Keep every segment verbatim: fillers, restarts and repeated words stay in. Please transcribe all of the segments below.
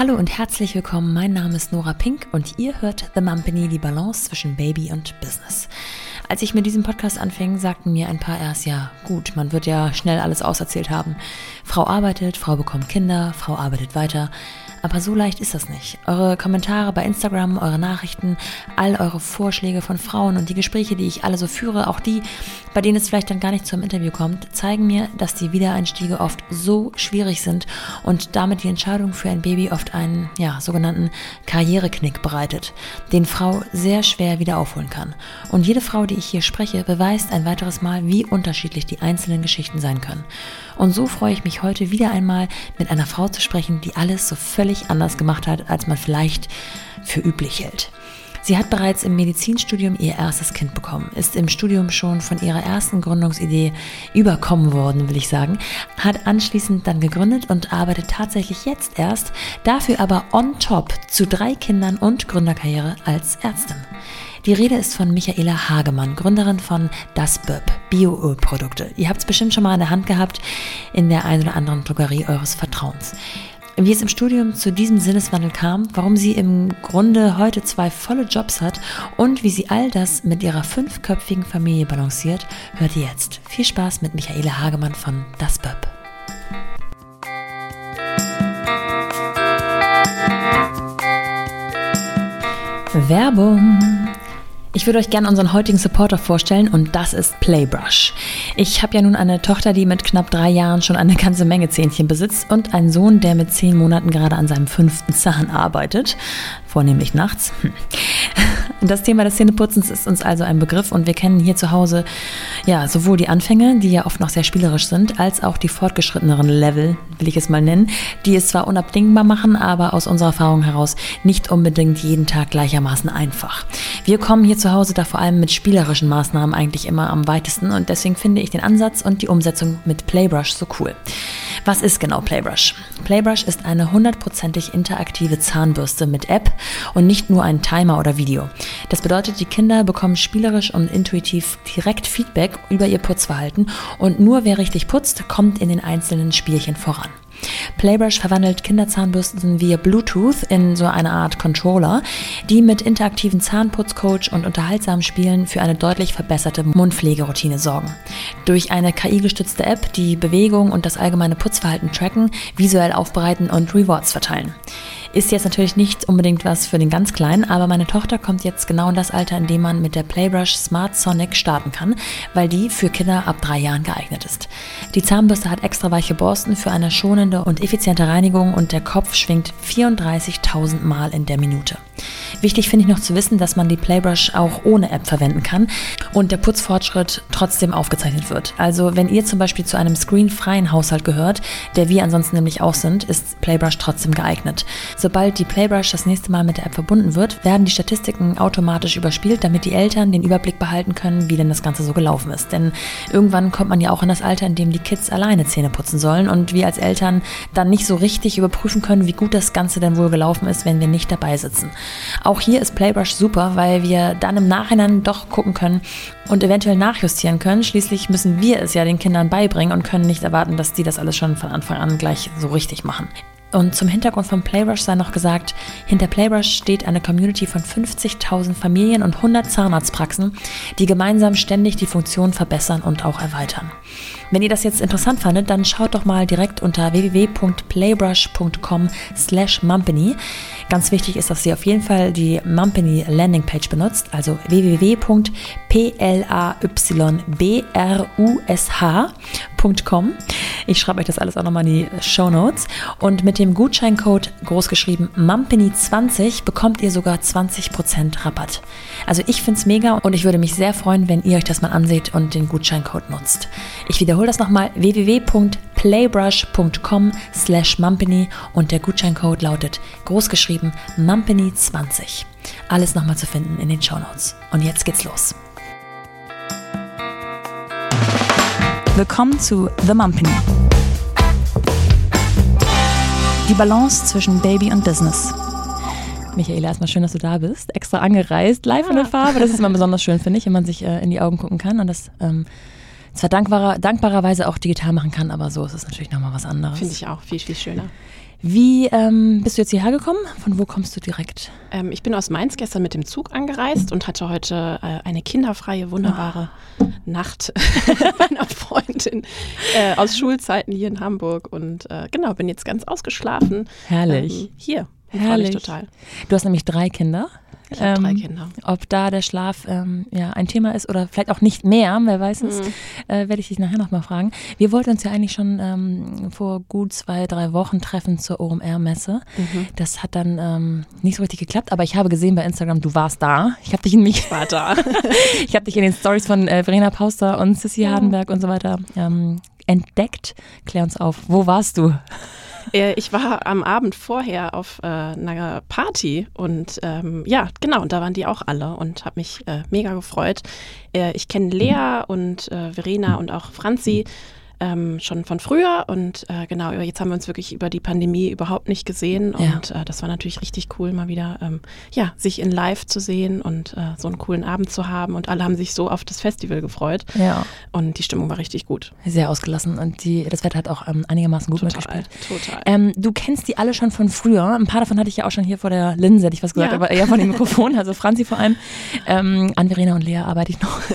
Hallo und herzlich willkommen, mein Name ist Nora Pink und ihr hört The Mumpany, die Balance zwischen Baby und Business. Als ich mit diesem Podcast anfing, sagten mir ein paar erst, ja gut, man wird ja schnell alles auserzählt haben. Frau arbeitet, Frau bekommt Kinder, Frau arbeitet weiter. Aber so leicht ist das nicht. Eure Kommentare bei Instagram, eure Nachrichten, all eure Vorschläge von Frauen und die Gespräche, die ich alle so führe, auch die, bei denen es vielleicht dann gar nicht zum Interview kommt, zeigen mir, dass die Wiedereinstiege oft so schwierig sind und damit die Entscheidung für ein Baby oft einen, ja, sogenannten Karriereknick bereitet, den Frau sehr schwer wieder aufholen kann. Und jede Frau, die ich hier spreche, beweist ein weiteres Mal, wie unterschiedlich die einzelnen Geschichten sein können. Und so freue ich mich heute wieder einmal mit einer Frau zu sprechen, die alles so völlig anders gemacht hat, als man vielleicht für üblich hält. Sie hat bereits im Medizinstudium ihr erstes Kind bekommen, ist im Studium schon von ihrer ersten Gründungsidee überkommen worden, will ich sagen, hat anschließend dann gegründet und arbeitet tatsächlich jetzt erst, dafür aber on top zu drei Kindern und Gründerkarriere als Ärztin. Die Rede ist von Michaela Hagemann, Gründerin von Das B Ö P, Bio-Ölprodukte. Ihr habt es bestimmt schon mal in der Hand gehabt in der einen oder anderen Drogerie eures Vertrauens. Wie es im Studium zu diesem Sinneswandel kam, warum sie im Grunde heute zwei volle Jobs hat und wie sie all das mit ihrer fünfköpfigen Familie balanciert, hört ihr jetzt. Viel Spaß mit Michaela Hagemann von Das B Ö P. Werbung. Ich würde euch gerne unseren heutigen Supporter vorstellen und das ist Playbrush. Ich habe ja nun eine Tochter, die mit knapp drei Jahren schon eine ganze Menge Zähnchen besitzt und einen Sohn, der mit zehn Monaten gerade an seinem fünften Zahn arbeitet, vornehmlich nachts. Das Thema des Zähneputzens ist uns also ein Begriff und wir kennen hier zu Hause ja sowohl die Anfänge, die ja oft noch sehr spielerisch sind, als auch die fortgeschritteneren Level, will ich es mal nennen, die es zwar unabdingbar machen, aber aus unserer Erfahrung heraus nicht unbedingt jeden Tag gleichermaßen einfach. Wir kommen hier zu Hause da vor allem mit spielerischen Maßnahmen eigentlich immer am weitesten und deswegen finde ich den Ansatz und die Umsetzung mit Playbrush so cool. Was ist genau Playbrush? Playbrush ist eine hundertprozentig interaktive Zahnbürste mit App und nicht nur ein Timer oder Video. Das bedeutet, die Kinder bekommen spielerisch und intuitiv direkt Feedback über ihr Putzverhalten und nur wer richtig putzt, kommt in den einzelnen Spielchen voran. Playbrush verwandelt Kinderzahnbürsten via Bluetooth in so eine Art Controller, die mit interaktiven Zahnputzcoach und unterhaltsamen Spielen für eine deutlich verbesserte Mundpflegeroutine sorgen. Durch eine K I-gestützte App die Bewegung und das allgemeine Putzverhalten tracken, visuell aufbereiten und Rewards verteilen. Ist jetzt natürlich nicht unbedingt was für den ganz Kleinen, aber meine Tochter kommt jetzt genau in das Alter, in dem man mit der Playbrush Smart Sonic starten kann, weil die für Kinder ab drei Jahren geeignet ist. Die Zahnbürste hat extra weiche Borsten für eine schonende und effiziente Reinigung und der Kopf schwingt vierunddreißigtausend Mal in der Minute. Wichtig finde ich noch zu wissen, dass man die Playbrush auch ohne App verwenden kann und der Putzfortschritt trotzdem aufgezeichnet wird. Also wenn ihr zum Beispiel zu einem screenfreien Haushalt gehört, der wir ansonsten nämlich auch sind, ist Playbrush trotzdem geeignet. Sobald die Playbrush das nächste Mal mit der App verbunden wird, werden die Statistiken automatisch überspielt, damit die Eltern den Überblick behalten können, wie denn das Ganze so gelaufen ist. Denn irgendwann kommt man ja auch in das Alter, in dem die Kids alleine Zähne putzen sollen und wir als Eltern dann nicht so richtig überprüfen können, wie gut das Ganze denn wohl gelaufen ist, wenn wir nicht dabei sitzen. Auch hier ist Playbrush super, weil wir dann im Nachhinein doch gucken können und eventuell nachjustieren können. Schließlich müssen wir es ja den Kindern beibringen und können nicht erwarten, dass die das alles schon von Anfang an gleich so richtig machen. Und zum Hintergrund von Playbrush sei noch gesagt, hinter Playbrush steht eine Community von fünfzigtausend Familien und hundert Zahnarztpraxen, die gemeinsam ständig die Funktion verbessern und auch erweitern. Wenn ihr das jetzt interessant fandet, dann schaut doch mal direkt unter w w w punkt playbrush punkt com slash mumpany. Ganz wichtig ist, dass ihr auf jeden Fall die Mumpany Landingpage benutzt, also w w w punkt playbrush punkt com. Ich schreibe euch das alles auch nochmal in die Shownotes. Und mit dem Gutscheincode großgeschrieben mumpany zwanzig bekommt ihr sogar zwanzig Prozent Rabatt. Also ich finde es mega und ich würde mich sehr freuen, wenn ihr euch das mal anseht und den Gutscheincode nutzt. Ich wiederhole das nochmal, w w w punkt playbrush punkt com slash mumpany und der Gutscheincode lautet großgeschrieben mumpany zwanzig. Alles nochmal zu finden in den Shownotes. Und jetzt geht's los. Willkommen zu The Mumpany. Die Balance zwischen Baby und Business. Michaela, erstmal schön, dass du da bist. Extra angereist, live in der Farbe. Das ist immer besonders schön, finde ich, wenn man sich äh, in die Augen gucken kann und das ähm, zwar dankbarer, dankbarerweise auch digital machen kann, aber so ist es natürlich nochmal was anderes. Finde ich auch viel, viel schöner. Wie ähm, bist du jetzt hierher gekommen? Von wo kommst du direkt? Ähm, ich bin aus Mainz gestern mit dem Zug angereist und hatte heute äh, eine kinderfreie, wunderbare oh. Nacht bei einer Freundin äh, aus Schulzeiten hier in Hamburg. Und äh, genau, bin jetzt ganz ausgeschlafen. Herrlich. Ähm, hier. Herrlich. Total. Du hast nämlich drei Kinder. Ich habe ähm, drei Kinder. Ob da der Schlaf ähm, ja, ein Thema ist oder vielleicht auch nicht mehr, wer weiß es, mhm. äh, werde ich dich nachher nochmal fragen. Wir wollten uns ja eigentlich schon ähm, vor gut zwei, drei Wochen treffen zur O M R-Messe. Mhm. Das hat dann ähm, nicht so richtig geklappt, aber ich habe gesehen bei Instagram, du warst da. Ich habe dich in mich ich war da. ich habe dich in den Stories von äh, Verena Pauster und Sissi ja. Hardenberg und so weiter ähm, entdeckt. Klär uns auf, wo warst du? Ich war am Abend vorher auf äh, einer Party und ähm, ja, genau, und da waren die auch alle und habe mich äh, mega gefreut. Äh, ich kenne Lea und äh, Verena und auch Franzi ähm, schon von früher und äh, genau, jetzt haben wir uns wirklich über die Pandemie überhaupt nicht gesehen und ja. äh, das war natürlich richtig cool, mal wieder ähm, ja, sich in live zu sehen und äh, so einen coolen Abend zu haben und alle haben sich so auf das Festival gefreut ja. und die Stimmung war richtig gut. Sehr ausgelassen und die, das Wetter hat auch ähm, einigermaßen gut total, mitgespielt. Total. Ähm, du kennst die alle schon von früher, ein paar davon hatte ich ja auch schon hier vor der Linse, hätte ich was gesagt, ja. aber eher von dem Mikrofon, also Franzi vor allem. Ähm, an Verena und Lea arbeite ich noch.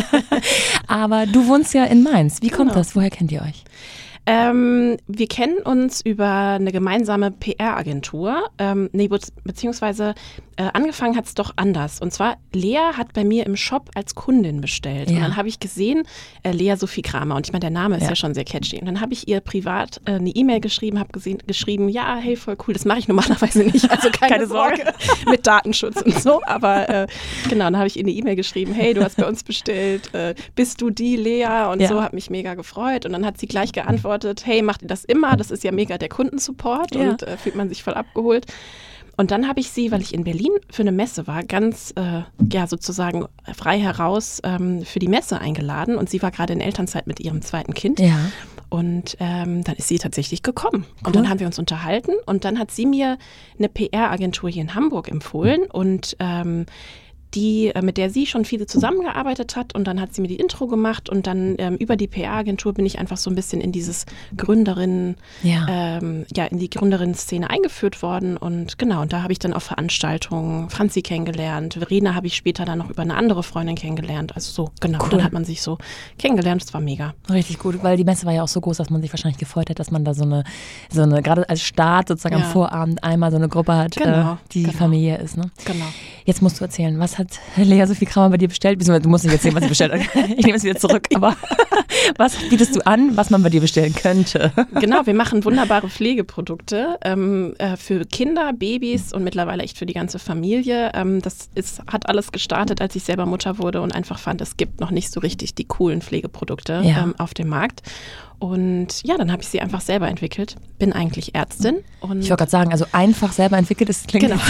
Aber du wohnst ja in Mainz, wie kommt genau. das? Woher kennt ihr euch? Ähm, wir kennen uns über eine gemeinsame P R-Agentur, ähm, nee, be- beziehungsweise äh, angefangen hat es doch anders. Und zwar, Lea hat bei mir im Shop als Kundin bestellt. Ja. Und dann habe ich gesehen, äh, Lea Sophie Kramer. Und ich meine, der Name ist ja. ja schon sehr catchy. Und dann habe ich ihr privat äh, eine E-Mail geschrieben, habe gesehen, geschrieben, ja, hey, voll cool, das mache ich normalerweise nicht. Also keine, keine Sorge mit Datenschutz und so. Aber äh, genau, dann habe ich ihr eine E-Mail geschrieben, hey, du hast bei uns bestellt, äh, bist du die Lea? Und ja. so, hat mich mega gefreut. Und dann hat sie gleich geantwortet, hey, macht ihr das immer? Das ist ja mega der Kundensupport ja. und äh, fühlt man sich voll abgeholt. Und dann habe ich sie, weil ich in Berlin für eine Messe war, ganz äh, ja sozusagen frei heraus ähm, für die Messe eingeladen und sie war gerade in Elternzeit mit ihrem zweiten Kind. Ja. Und ähm, dann ist sie tatsächlich gekommen. Cool. Und dann haben wir uns unterhalten und dann hat sie mir eine P R-Agentur hier in Hamburg empfohlen und ähm, die, mit der sie schon viele zusammengearbeitet hat und dann hat sie mir die Intro gemacht und dann ähm, über die P R-Agentur bin ich einfach so ein bisschen in dieses Gründerinnen, ja, ähm, ja in die Gründerinnen-Szene eingeführt worden und genau, und da habe ich dann auf Veranstaltungen Franzi kennengelernt, Verena habe ich später dann noch über eine andere Freundin kennengelernt, also so, genau, cool. Dann hat man sich so kennengelernt, das war mega. Richtig gut, weil die Messe war ja auch so groß, dass man sich wahrscheinlich gefreut hat, dass man da so eine, so eine gerade als Start sozusagen ja. am Vorabend einmal so eine Gruppe hat, genau, äh, die genau. familiär ist, ne? Genau. Jetzt musst du erzählen, was hat Lea Sophie Kramer bei dir bestellt? Du musst nicht erzählen, was sie bestellt hat. Ich nehme es wieder zurück. Aber was bietest du an, was man bei dir bestellen könnte? Genau, wir machen wunderbare Pflegeprodukte ähm, äh, für Kinder, Babys und mittlerweile echt für die ganze Familie. Ähm, das ist, hat alles gestartet, als ich selber Mutter wurde und einfach fand, es gibt noch nicht so richtig die coolen Pflegeprodukte ja. ähm, auf dem Markt. Und ja, dann habe ich sie einfach selber entwickelt. Bin eigentlich Ärztin. Und ich wollte gerade sagen, also einfach selber entwickelt, das klingt genau. so.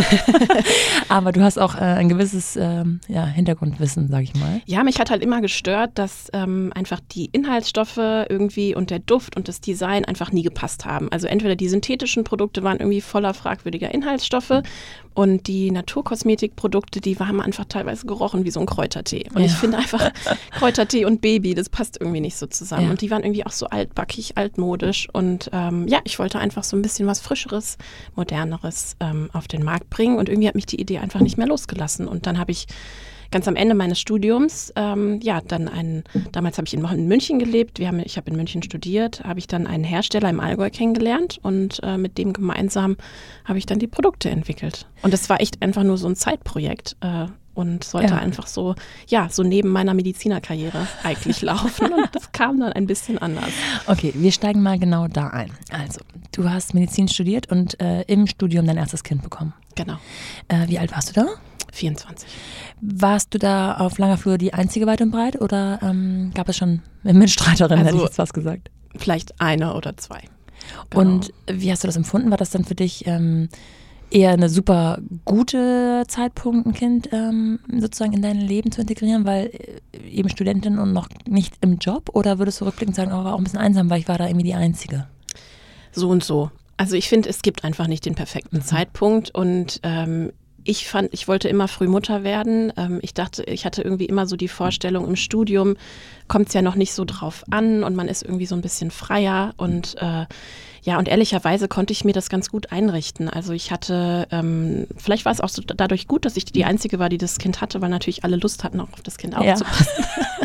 Aber du hast auch äh, ein gewisses ähm, ja, Hintergrundwissen, sage ich mal. Ja, mich hat halt immer gestört, dass ähm, einfach die Inhaltsstoffe irgendwie und der Duft und das Design einfach nie gepasst haben. Also entweder die synthetischen Produkte waren irgendwie voller fragwürdiger Inhaltsstoffe und die Naturkosmetikprodukte, die haben einfach teilweise gerochen wie so ein Kräutertee. Und ja. ich finde einfach Kräutertee und Baby, das passt irgendwie nicht so zusammen. Ja. Und die waren irgendwie auch so altbackig, altmodisch. Und ähm, ja, ich wollte einfach so ein bisschen was Frischeres, Moderneres ähm, auf den Markt bringen. Und irgendwie hat mich die Idee einfach nicht mehr losgelassen. Und dann habe ich ganz am Ende meines Studiums, ähm, ja, dann einen, damals habe ich in, in München gelebt, wir haben, ich habe in München studiert, habe ich dann einen Hersteller im Allgäu kennengelernt und äh, mit dem gemeinsam habe ich dann die Produkte entwickelt. Und das war echt einfach nur so ein Zeitprojekt äh, und sollte ja. einfach so, ja, so neben meiner Medizinerkarriere eigentlich laufen und das kam dann ein bisschen anders. Okay, wir steigen mal genau da ein. Also, du hast Medizin studiert und äh, im Studium dein erstes Kind bekommen. Genau. Äh, wie alt warst du da? vierundzwanzig. Warst du da auf langer Flur die einzige weit und breit oder ähm, gab es schon eine Mitstreiterin, also, hätte ich jetzt was gesagt? Vielleicht eine oder zwei. Genau. Und wie hast du das empfunden? War das dann für dich ähm, eher eine super gute Zeitpunkt, ein Kind ähm, sozusagen in dein Leben zu integrieren, weil eben Studentin und noch nicht im Job? Oder würdest du rückblickend sagen, oh, war auch ein bisschen einsam, weil ich war da irgendwie die Einzige? So und so. Also ich finde, es gibt einfach nicht den perfekten mhm. Zeitpunkt und ähm, ich fand, ich wollte immer früh Mutter werden. Ähm, ich dachte, ich hatte irgendwie immer so die Vorstellung, im Studium kommt es ja noch nicht so drauf an und man ist irgendwie so ein bisschen freier und äh, ja, und ehrlicherweise konnte ich mir das ganz gut einrichten. Also ich hatte, ähm, vielleicht war es auch so dadurch gut, dass ich die Einzige war, die das Kind hatte, weil natürlich alle Lust hatten, auch auf das Kind ja. aufzupassen.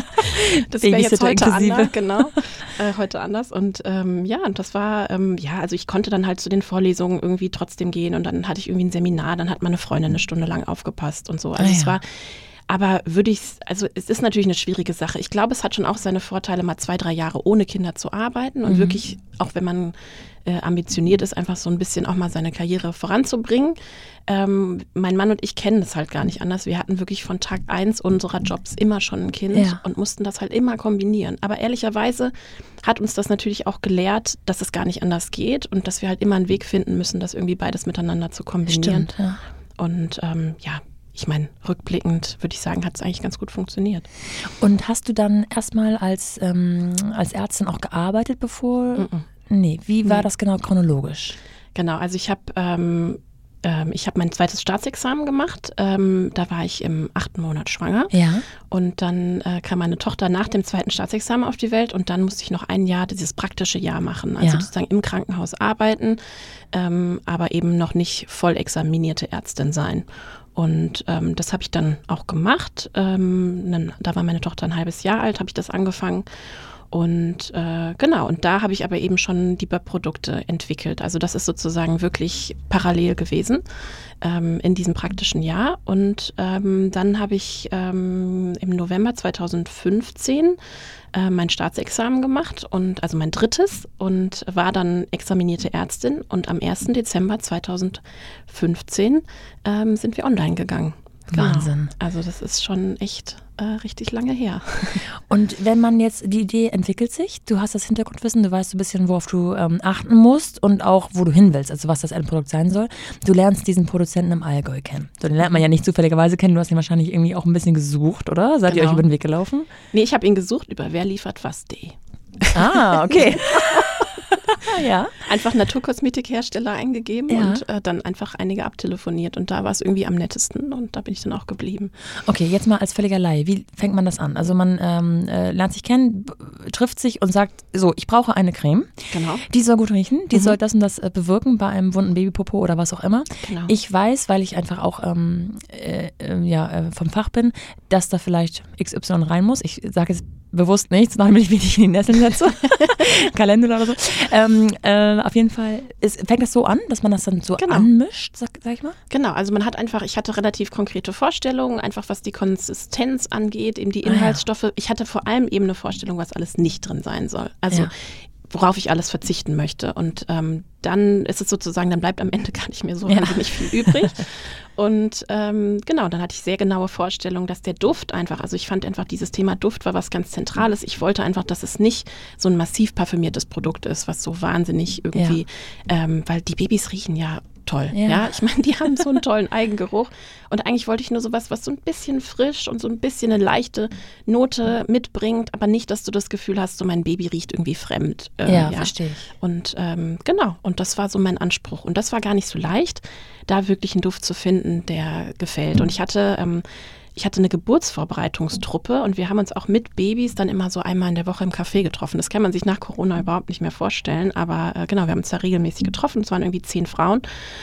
Das wäre jetzt heute anders, genau, äh, heute anders. Und ähm, ja, und das war, ähm, ja, also ich konnte dann halt zu den Vorlesungen irgendwie trotzdem gehen und dann hatte ich irgendwie ein Seminar, dann hat meine Freundin eine Stunde lang aufgepasst und so. Also ah, es ja. war, aber würde ich, also es ist natürlich eine schwierige Sache. Ich glaube, es hat schon auch seine Vorteile, mal zwei, drei Jahre ohne Kinder zu arbeiten und mhm. wirklich, auch wenn man äh, ambitioniert ist, einfach so ein bisschen auch mal seine Karriere voranzubringen. Ähm, mein Mann und ich kennen das halt gar nicht anders. Wir hatten wirklich von Tag eins unserer Jobs immer schon ein Kind ja. und mussten das halt immer kombinieren. Aber ehrlicherweise hat uns das natürlich auch gelehrt, dass es gar nicht anders geht und dass wir halt immer einen Weg finden müssen, das irgendwie beides miteinander zu kombinieren. Stimmt, ja. Und ähm, ja, ich meine, rückblickend würde ich sagen, hat es eigentlich ganz gut funktioniert. Und hast du dann erstmal als, ähm, als Ärztin auch gearbeitet, bevor? Mm-mm. Nee, wie war nee. das genau chronologisch? Genau, also ich habe ähm, ähm, ich habe mein zweites Staatsexamen gemacht. Ähm, da war ich im achten Monat schwanger. Ja. Und dann äh, kam meine Tochter nach dem zweiten Staatsexamen auf die Welt und dann musste ich noch ein Jahr dieses praktische Jahr machen. Also ja. sozusagen im Krankenhaus arbeiten, ähm, aber eben noch nicht voll examinierte Ärztin sein. Und ähm, das habe ich dann auch gemacht. Ähm, dann, da war meine Tochter ein halbes Jahr alt, habe ich das angefangen. Und äh, genau, und da habe ich aber eben schon die B Ö P-Produkte entwickelt. Also das ist sozusagen wirklich parallel gewesen ähm, in diesem praktischen Jahr. Und ähm, dann habe ich ähm, im November zweitausendfünfzehn äh, mein Staatsexamen gemacht, und also mein drittes, und war dann examinierte Ärztin. Und am ersten Dezember zweitausendfünfzehn ähm, sind wir online gegangen. Wahnsinn. Genau. Also das ist schon echt äh, richtig lange her. Und wenn man jetzt, die Idee entwickelt sich, du hast das Hintergrundwissen, du weißt ein bisschen, worauf du ähm, achten musst und auch, wo du hin willst, also was das Endprodukt sein soll. Du lernst diesen Produzenten im Allgäu kennen. So, den lernt man ja nicht zufälligerweise kennen, du hast ihn wahrscheinlich irgendwie auch ein bisschen gesucht, oder? Seid genau. ihr euch über den Weg gelaufen? Nee, ich habe ihn gesucht über wer liefert was punkt de. Ah, okay. Ja. Einfach Naturkosmetikhersteller eingegeben ja. und äh, dann einfach einige abtelefoniert, und da war es irgendwie am nettesten und da bin ich dann auch geblieben. Okay, jetzt mal als völliger Laie, wie fängt man das an? Also man ähm, äh, lernt sich kennen, b- trifft sich und sagt, so, ich brauche eine Creme, genau. die soll gut riechen, die mhm. soll das und das äh, bewirken bei einem wunden Babypopo oder was auch immer. Genau. Ich weiß, weil ich einfach auch ähm, äh, äh, ja, äh, vom Fach bin, dass da vielleicht X Y rein muss. Ich sage jetzt bewusst nichts, damit ich mich nicht in die Nesseln setze. Kalender oder so. Ähm, äh, auf jeden Fall ist, fängt das so an, dass man das dann so genau. anmischt, sag, sag ich mal? Genau, also man hat einfach, ich hatte relativ konkrete Vorstellungen, einfach was die Konsistenz angeht, eben die Inhaltsstoffe. Ah, ja. Ich hatte vor allem eben eine Vorstellung, was alles nicht drin sein soll. Also ja. worauf ich alles verzichten möchte. Und ähm, dann ist es sozusagen, dann bleibt am Ende gar nicht mehr so ja. wahnsinnig viel übrig. Und ähm, genau, dann hatte ich sehr genaue Vorstellungen, dass der Duft einfach, also ich fand einfach, dieses Thema Duft war was ganz Zentrales. Ich wollte einfach, dass es nicht so ein massiv parfümiertes Produkt ist, was so wahnsinnig irgendwie, ja. ähm, weil die Babys riechen ja toll. Ja. ja, ich meine, die haben so einen tollen Eigengeruch. Und eigentlich wollte ich nur sowas, was so ein bisschen frisch und so ein bisschen eine leichte Note mitbringt, aber nicht, dass du das Gefühl hast, so mein Baby riecht irgendwie fremd. Ähm, ja, ja, verstehe ich. Und ähm, genau, und das war so mein Anspruch. Und das war gar nicht so leicht, da wirklich einen Duft zu finden, der gefällt. Und ich hatte ähm, Ich hatte eine Geburtsvorbereitungstruppe und wir haben uns auch mit Babys dann immer so einmal in der Woche im Café getroffen. Das kann man sich nach Corona überhaupt nicht mehr vorstellen, aber äh, genau, wir haben uns da regelmäßig getroffen. Es waren irgendwie zehn Frauen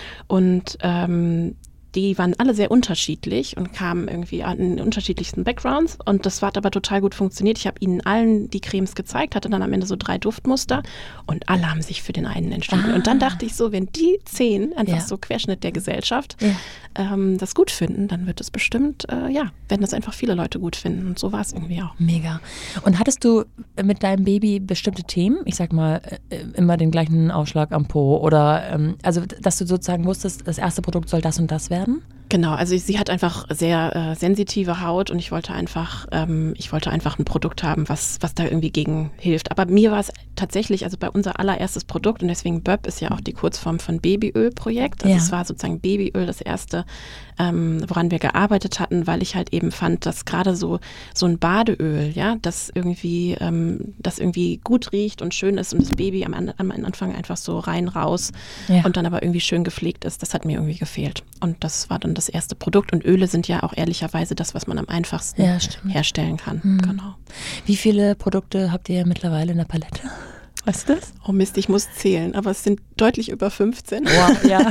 und ähm, die waren alle sehr unterschiedlich und kamen irgendwie in unterschiedlichsten Backgrounds, und das hat aber total gut funktioniert. Ich habe ihnen allen die Cremes gezeigt, hatte dann am Ende so drei Duftmuster und alle haben sich für den einen entschieden. Ah. Und dann dachte ich so, wenn die zehn, einfach ja. so Querschnitt der Gesellschaft, ja. ähm, das gut finden, dann wird es bestimmt, äh, ja, werden das einfach viele Leute gut finden, und so war es irgendwie auch. Mega. Und hattest du mit deinem Baby bestimmte Themen? Ich sag mal, immer den gleichen Ausschlag am Po oder, ähm, also dass du sozusagen wusstest, das erste Produkt soll das und das werden? Genau, also sie hat einfach sehr äh, sensitive Haut und ich wollte einfach, ähm, ich wollte einfach ein Produkt haben, was, was da irgendwie gegen hilft. Aber mir war es tatsächlich, also bei unser allererstes Produkt, und deswegen B Ö P ist ja auch die Kurzform von Babyöl-Projekt. Also ja. es war sozusagen Babyöl das erste, ähm, woran wir gearbeitet hatten, weil ich halt eben fand, dass gerade so, so ein Badeöl, ja, das irgendwie, ähm, das irgendwie gut riecht und schön ist und das Baby am, am Anfang einfach so rein, raus ja. und dann aber irgendwie schön gepflegt ist, das hat mir irgendwie gefehlt. Und das war dann das das erste Produkt. Und Öle sind ja auch ehrlicherweise das, was man am einfachsten ja, herstellen kann. Mhm. Genau. Wie viele Produkte habt ihr mittlerweile in der Palette? Weißt du das? Oh Mist, ich muss zählen, aber es sind deutlich über fünfzehn. Wow, ja.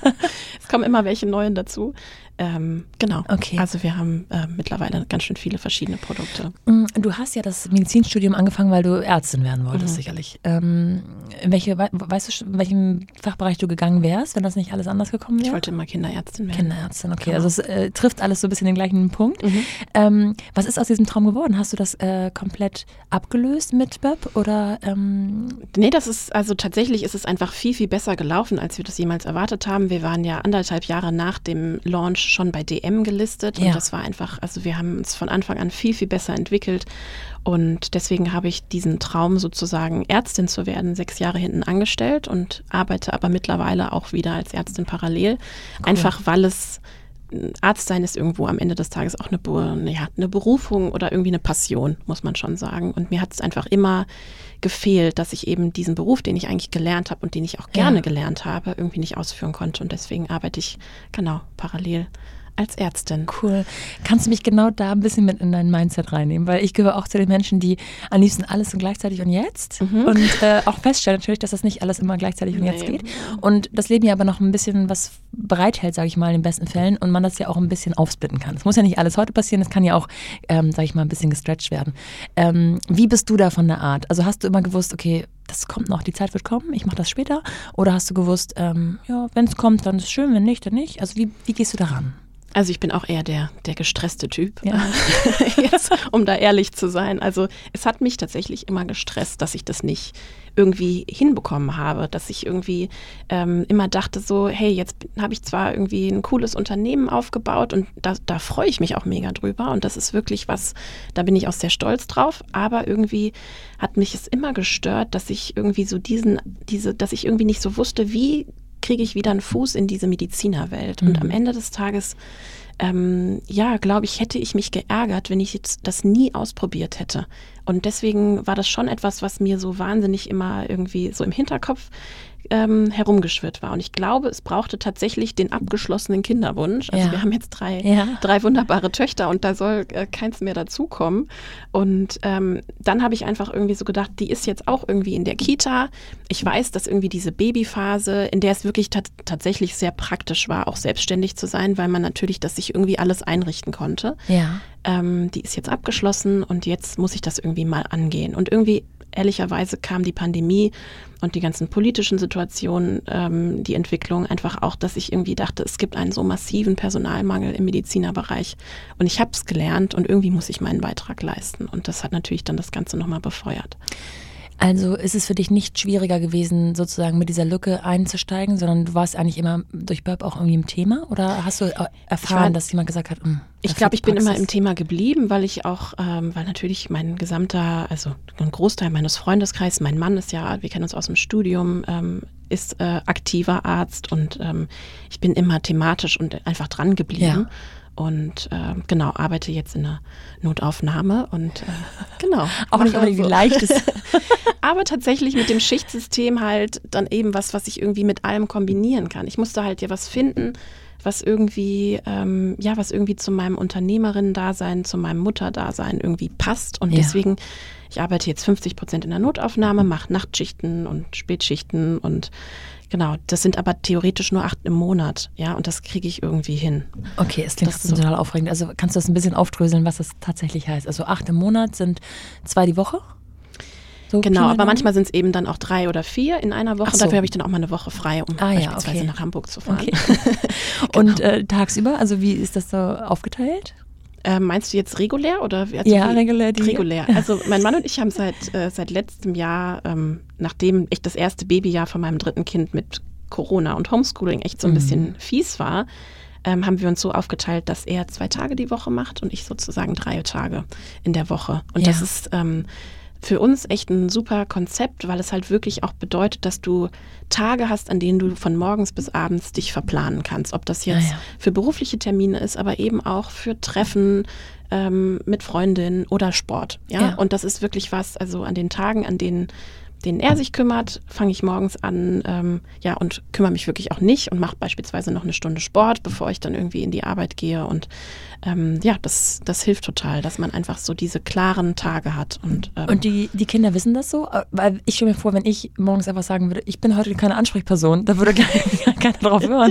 Es kommen immer welche neuen dazu. Ähm, genau. Okay. Also wir haben äh, mittlerweile ganz schön viele verschiedene Produkte. Du hast ja das Medizinstudium angefangen, weil du Ärztin werden wolltest, Mhm. sicherlich. Ähm, in welche, weißt du, schon, in welchem Fachbereich du gegangen wärst, wenn das nicht alles anders gekommen wäre? Ich wollte immer Kinderärztin werden. Kinderärztin, okay. Genau. Also es äh, trifft alles so ein bisschen den gleichen Punkt. Mhm. Ähm, was ist aus diesem Traum geworden? Hast du das äh, komplett abgelöst mit B Ö P oder? Ähm Nee, das ist, also tatsächlich ist es einfach viel, viel besser gelaufen, als wir das jemals erwartet haben. Wir waren ja anderthalb Jahre nach dem Launch schon bei D M gelistet und Ja. das war einfach, also wir haben uns von Anfang an viel, viel besser entwickelt und deswegen habe ich diesen Traum sozusagen Ärztin zu werden sechs Jahre hinten angestellt und arbeite aber mittlerweile auch wieder als Ärztin parallel, einfach weil es Arzt sein ist irgendwo am Ende des Tages auch eine, Be- ja, eine Berufung oder irgendwie eine Passion, muss man schon sagen. Und mir hat es einfach immer gefehlt, dass ich eben diesen Beruf, den ich eigentlich gelernt habe und den ich auch gerne Ja. gelernt habe, irgendwie nicht ausführen konnte. Und deswegen arbeite ich genau parallel als Ärztin. Cool. Kannst du mich genau da ein bisschen mit in dein Mindset reinnehmen? Weil ich gehöre auch zu den Menschen, die am liebsten alles und gleichzeitig und jetzt Mhm. und äh, auch feststellen natürlich, dass das nicht alles immer gleichzeitig und jetzt Nee. geht. Und das Leben ja aber noch ein bisschen was bereithält, sage ich mal, in den besten Fällen und man das ja auch ein bisschen aufsplitten kann. Es muss ja nicht alles heute passieren, es kann ja auch, ähm, sage ich mal, ein bisschen gestretcht werden. Ähm, wie bist du da von der Art? Also hast du immer gewusst, okay, das kommt noch, die Zeit wird kommen, ich mache das später? Oder hast du gewusst, ähm, ja, wenn es kommt, dann ist es schön, wenn nicht, dann nicht? Also wie, wie gehst du daran? Also ich bin auch eher der, der gestresste Typ, Ja. jetzt, um da ehrlich zu sein. Also es hat mich tatsächlich immer gestresst, dass ich das nicht irgendwie hinbekommen habe, dass ich irgendwie ähm, immer dachte so, hey, jetzt habe ich zwar irgendwie ein cooles Unternehmen aufgebaut und da, da freue ich mich auch mega drüber und das ist wirklich was, da bin ich auch sehr stolz drauf, aber irgendwie hat mich es immer gestört, dass ich irgendwie so diesen, diese, dass ich irgendwie nicht so wusste, wie kriege ich wieder einen Fuß in diese Medizinerwelt. Und Mhm. am Ende des Tages, ähm, ja, glaube ich, hätte ich mich geärgert, wenn ich jetzt das nie ausprobiert hätte. Und deswegen war das schon etwas, was mir so wahnsinnig immer irgendwie so im Hinterkopf ähm, herumgeschwirrt war. Und ich glaube, es brauchte tatsächlich den abgeschlossenen Kinderwunsch. Also Ja. wir haben jetzt drei, Ja. drei wunderbare Töchter und da soll äh, keins mehr dazukommen. Und ähm, dann habe ich einfach irgendwie so gedacht, die ist jetzt auch irgendwie in der Kita. Ich weiß, dass irgendwie diese Babyphase, in der es wirklich tat- tatsächlich sehr praktisch war, auch selbstständig zu sein, weil man natürlich das sich irgendwie alles einrichten konnte. Ja. Ähm, die ist jetzt abgeschlossen und jetzt muss ich das irgendwie mal angehen. Und irgendwie, ehrlicherweise, kam die Pandemie und die ganzen politischen Situationen, ähm, die Entwicklung einfach auch, dass ich irgendwie dachte, es gibt einen so massiven Personalmangel im Medizinerbereich und ich habe es gelernt und irgendwie muss ich meinen Beitrag leisten. Und das hat natürlich dann das Ganze nochmal befeuert. Also ist es für dich nicht schwieriger gewesen, sozusagen mit dieser Lücke einzusteigen, sondern du warst eigentlich immer durch B Ö P auch irgendwie im Thema? Oder hast du erfahren, war- dass jemand gesagt hat, mh, Ich glaube, ich bin immer im Thema geblieben, weil ich auch, ähm, weil natürlich mein gesamter, also ein Großteil meines Freundeskreises, mein Mann ist ja, wir kennen uns aus dem Studium, ähm, ist äh, aktiver Arzt und ähm, ich bin immer thematisch und einfach dran geblieben. Ja. Und äh, genau, arbeite jetzt in einer Notaufnahme und äh, genau. Auch nicht mache unbedingt die so. leichteste. Aber tatsächlich mit dem Schichtsystem halt dann eben was, was ich irgendwie mit allem kombinieren kann. Ich musste halt ja was finden, was irgendwie, ähm, ja, was irgendwie zu meinem Unternehmerinnen-Dasein, zu meinem Mutter-Dasein irgendwie passt. Und Ja. deswegen, ich arbeite jetzt fünfzig Prozent in der Notaufnahme, mache Nachtschichten und Spätschichten und genau, das sind aber theoretisch nur acht im Monat, ja, und das kriege ich irgendwie hin. Okay, es klingt Das trotzdem so. total aufregend. Also kannst du das ein bisschen aufdröseln, was das tatsächlich heißt? Also acht im Monat sind zwei die Woche? So Genau, Pi mal aber Daumen? manchmal sind es eben dann auch drei oder vier in einer Woche. Ach so. Dafür habe ich dann auch mal eine Woche frei, um Ah, ja, beispielsweise okay. nach Hamburg zu fahren. Okay. Genau. Und äh, tagsüber, also wie ist das so aufgeteilt? Ähm, meinst du jetzt regulär oder? Also Ja, wie- regulär, die- Regulär. Also mein Mann und ich haben seit, äh, seit letztem Jahr, ähm, nachdem ich das erste Babyjahr von meinem dritten Kind mit Corona und Homeschooling echt so ein Mhm. bisschen fies war, ähm, haben wir uns so aufgeteilt, dass er zwei Tage die Woche macht und ich sozusagen drei Tage in der Woche. Und Ja. das ist ähm, für uns echt ein super Konzept, weil es halt wirklich auch bedeutet, dass du Tage hast, an denen du von morgens bis abends dich verplanen kannst. Ob das jetzt Ah, ja. für berufliche Termine ist, aber eben auch für Treffen ähm, mit Freundinnen oder Sport. Ja? Ja. Und das ist wirklich was, also an den Tagen, an denen denen er sich kümmert, fange ich morgens an, ähm, ja, und kümmere mich wirklich auch nicht und mache beispielsweise noch eine Stunde Sport, bevor ich dann irgendwie in die Arbeit gehe. Und ähm, ja, das, das hilft total, dass man einfach so diese klaren Tage hat. Und, ähm, und die, die Kinder wissen das so? Weil ich stelle mir vor, wenn ich morgens einfach sagen würde, ich bin heute keine Ansprechperson, da würde gar keiner drauf hören.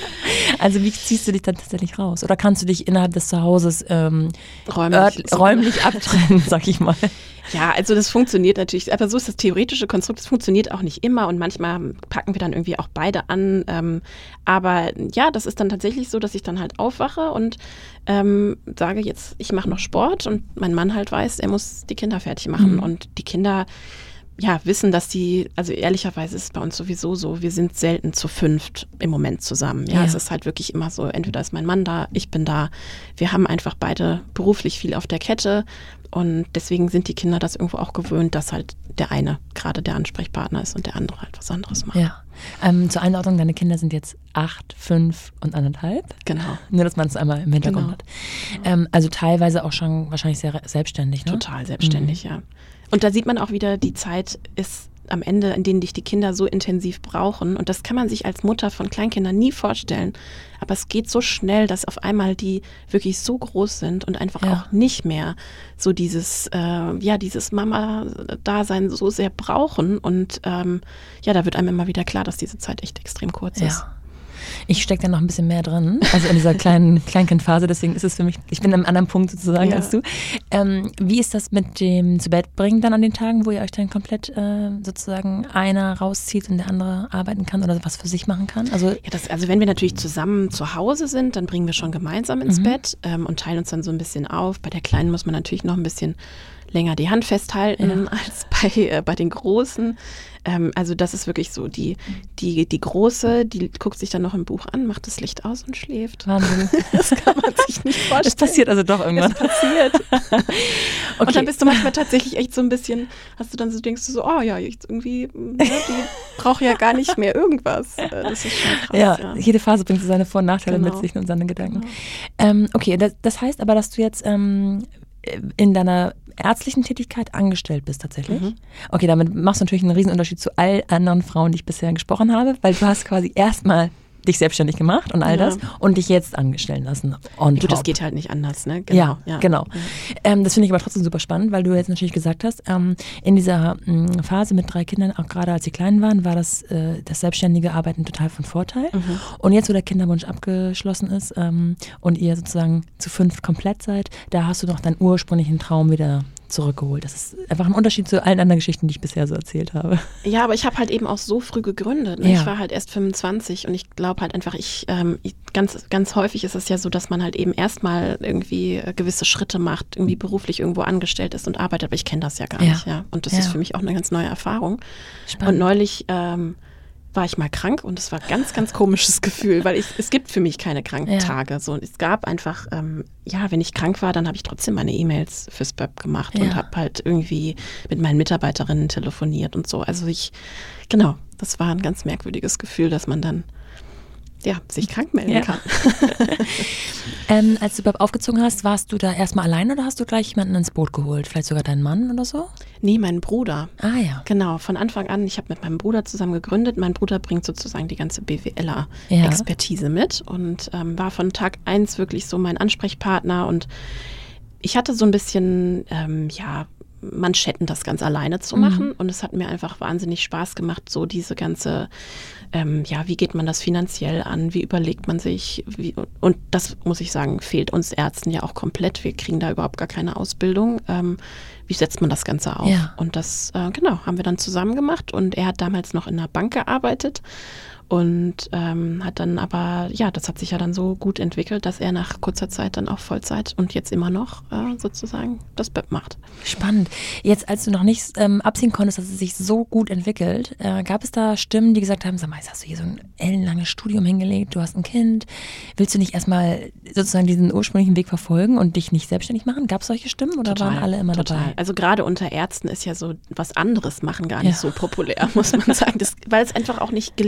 Also wie ziehst du dich dann tatsächlich raus? Oder kannst du dich innerhalb des Zuhauses ähm, räumlich, ört, räumlich abtrennen, sag ich mal? Ja, also das funktioniert natürlich, aber so ist das theoretische Konstrukt, das funktioniert auch nicht immer und manchmal packen wir dann irgendwie auch beide an. Ähm, aber ja, das ist dann tatsächlich so, dass ich dann halt aufwache und ähm, sage jetzt, ich mache noch Sport und mein Mann halt weiß, er muss die Kinder fertig machen. Mhm. Und die Kinder ja, wissen, dass die, also ehrlicherweise ist es bei uns sowieso so, wir sind selten zu fünft im Moment zusammen. Ja, ja, es ist halt wirklich immer so, entweder ist mein Mann da, ich bin da. Wir haben einfach beide beruflich viel auf der Kette und deswegen sind die Kinder das irgendwo auch gewöhnt, dass halt der eine gerade der Ansprechpartner ist und der andere halt was anderes macht. Ja. Ähm, zur Einordnung, deine Kinder sind jetzt acht, fünf und anderthalb. Genau. Nur, dass man es einmal im Hintergrund genau. hat. Ähm, also teilweise auch schon wahrscheinlich sehr selbstständig, ne? Total selbstständig, mhm. ja. Und da sieht man auch wieder, die Zeit ist am Ende, in denen dich die Kinder so intensiv brauchen. Und das kann man sich als Mutter von Kleinkindern nie vorstellen. Aber es geht so schnell, dass auf einmal die wirklich so groß sind und einfach ja. auch nicht mehr so dieses, äh, ja, dieses Mama-Dasein so sehr brauchen. Und ähm, ja, da wird einem immer wieder klar, dass diese Zeit echt extrem kurz ja. ist. Ich stecke da noch ein bisschen mehr drin, also in dieser kleinen Kleinkindphase, deswegen ist es für mich, ich bin am anderen Punkt sozusagen ja. als du. Ähm, wie ist das mit dem Zu-Bett-Bringen dann an den Tagen, wo ihr euch dann komplett äh, sozusagen einer rauszieht und der andere arbeiten kann oder was für sich machen kann? Also, ja, das, also wenn wir natürlich zusammen zu Hause sind, dann bringen wir schon gemeinsam ins mhm. Bett ähm, und teilen uns dann so ein bisschen auf. Bei der Kleinen muss man natürlich noch ein bisschen länger die Hand festhalten ja. als bei, äh, bei den Großen. Ähm, also das ist wirklich so, die, die, die Große, die guckt sich dann noch im Buch an, macht das Licht aus und schläft. Wahnsinn. Das kann man sich nicht vorstellen. Das passiert also doch irgendwann. Das passiert. Okay. Und dann bist du manchmal tatsächlich echt so ein bisschen, hast du dann so, denkst du so, oh ja, jetzt irgendwie, ja, die braucht ja gar nicht mehr irgendwas. Das ist schon krass. Ja, ja. jede Phase bringt so seine Vor- und Nachteile genau. mit sich und seine Gedanken. Genau. Ähm, okay, das, das heißt aber, dass du jetzt ähm, in deiner ärztlichen Tätigkeit angestellt bist tatsächlich. Mhm. Okay, damit machst du natürlich einen Riesenunterschied zu all anderen Frauen, die ich bisher gesprochen habe, weil du hast quasi erstmal dich selbstständig gemacht und all ja. das und dich jetzt angestellt lassen. On Gut, top. das geht halt nicht anders, ne? Genau, ja, ja, genau. Ja. Ähm, das finde ich aber trotzdem super spannend, weil du jetzt natürlich gesagt hast, ähm, in dieser mh, Phase mit drei Kindern, auch gerade als sie klein waren, war das, äh, das selbstständige Arbeiten total von Vorteil. Mhm. Und jetzt, wo der Kinderwunsch abgeschlossen ist ähm, und ihr sozusagen zu fünf komplett seid, da hast du noch deinen ursprünglichen Traum wieder zurückgeholt. Das ist einfach ein Unterschied zu allen anderen Geschichten, die ich bisher so erzählt habe. Ja, aber ich habe halt eben auch so früh gegründet. Ne? Ja. Ich war halt erst fünfundzwanzig und ich glaube halt einfach, ich, ähm, ich ganz, ganz häufig ist es ja so, dass man halt eben erstmal irgendwie gewisse Schritte macht, irgendwie beruflich irgendwo angestellt ist und arbeitet, aber ich kenne das ja gar ja. nicht. Ja. Und das ja. ist für mich auch eine ganz neue Erfahrung. Spannend. Und neulich ähm, war ich mal krank und es war ein ganz, ganz komisches Gefühl, weil ich, es gibt für mich keine Kranktage. Ja. So, es gab einfach, ähm, ja, wenn ich krank war, dann habe ich trotzdem meine E-Mails fürs B Ö P gemacht ja. und habe halt irgendwie mit meinen Mitarbeiterinnen telefoniert und so. Also ich, genau, das war ein ganz merkwürdiges Gefühl, dass man dann ja, sich krank melden ja. kann. ähm, als du B Ö P aufgezogen hast, warst du da erstmal allein oder hast du gleich jemanden ins Boot geholt? Vielleicht sogar deinen Mann oder so? Nee, meinen Bruder. Ah ja. Genau, von Anfang an, ich habe mit meinem Bruder zusammen gegründet. Mein Bruder bringt sozusagen die ganze B W L-er-Expertise ja. mit und ähm, war von Tag eins wirklich so mein Ansprechpartner und ich hatte so ein bisschen, ähm, ja, Manschetten, das ganz alleine zu machen. Mhm. Und es hat mir einfach wahnsinnig Spaß gemacht, so diese ganze, ähm, ja, wie geht man das finanziell an, wie überlegt man sich, wie, und das, muss ich sagen, fehlt uns Ärzten ja auch komplett. Wir kriegen da überhaupt gar keine Ausbildung. Ähm, wie setzt man das Ganze auf? Ja. Und das, äh, genau, haben wir dann zusammen gemacht und er hat damals noch in einer Bank gearbeitet. Und ähm, hat dann aber, ja, das hat sich ja dann so gut entwickelt, dass er nach kurzer Zeit dann auch Vollzeit und jetzt immer noch äh, sozusagen das B Ö P macht. Spannend. Jetzt, als du noch nicht ähm, absehen konntest, dass es sich so gut entwickelt, äh, gab es da Stimmen, die gesagt haben, sag mal, jetzt hast du hier so ein ellenlanges Studium hingelegt, du hast ein Kind, willst du nicht erstmal sozusagen diesen ursprünglichen Weg verfolgen und dich nicht selbstständig machen? Gab es solche Stimmen oder total, waren alle immer total. dabei? Also gerade unter Ärzten ist ja so was anderes machen gar nicht ja. so populär, muss man sagen, das, weil es einfach auch nicht gelebt wird.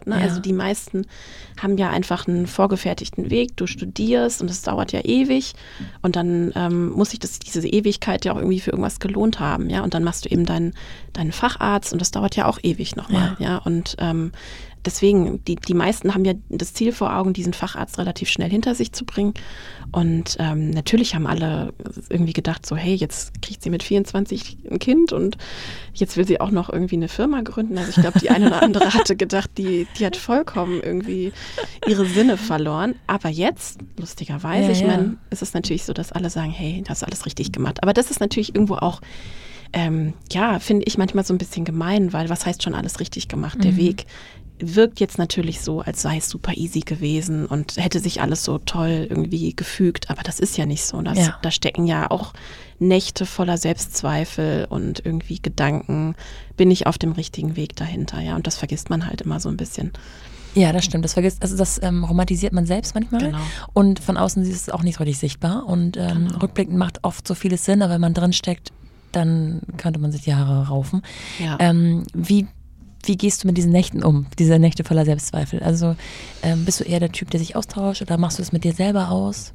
dauert. Ne? Ja. Also die meisten haben ja einfach einen vorgefertigten Weg. Du studierst und es dauert ja ewig und dann ähm, muss sich das, diese Ewigkeit ja auch irgendwie für irgendwas gelohnt haben. Ja? Und dann machst du eben deinen, deinen Facharzt und das dauert ja auch ewig nochmal. Ja. Ja? Und ähm, deswegen, die, die meisten haben ja das Ziel vor Augen, diesen Facharzt relativ schnell hinter sich zu bringen. Und ähm, natürlich haben alle irgendwie gedacht, so hey, jetzt kriegt sie mit vierundzwanzig ein Kind und jetzt will sie auch noch irgendwie eine Firma gründen. Also ich glaube, die eine oder andere hatte gedacht, die, die hat vollkommen irgendwie ihre Sinne verloren. Aber jetzt, lustigerweise, ja, ich ja. meine, ist es natürlich so, dass alle sagen, hey, du hast alles richtig gemacht. Aber das ist natürlich irgendwo auch, ähm, ja, finde ich manchmal so ein bisschen gemein, weil was heißt schon alles richtig gemacht? Der Mhm. Weg wirkt jetzt natürlich so, als sei es super easy gewesen und hätte sich alles so toll irgendwie gefügt, aber das ist ja nicht so. Das, Ja. Da stecken ja auch Nächte voller Selbstzweifel und irgendwie Gedanken, bin ich auf dem richtigen Weg dahinter, ja, und das vergisst man halt immer so ein bisschen. Ja, das stimmt. Das vergisst, also das ähm, romantisiert man selbst manchmal. Genau. Und von außen ist es auch nicht so richtig sichtbar. Und ähm, Genau. rückblickend macht oft so vieles Sinn, aber wenn man drin steckt, dann könnte man sich die Haare raufen. Ja. Ähm, wie Wie gehst du mit diesen Nächten um, diese Nächte voller Selbstzweifel? Also ähm, bist du eher der Typ, der sich austauscht oder machst du das mit dir selber aus?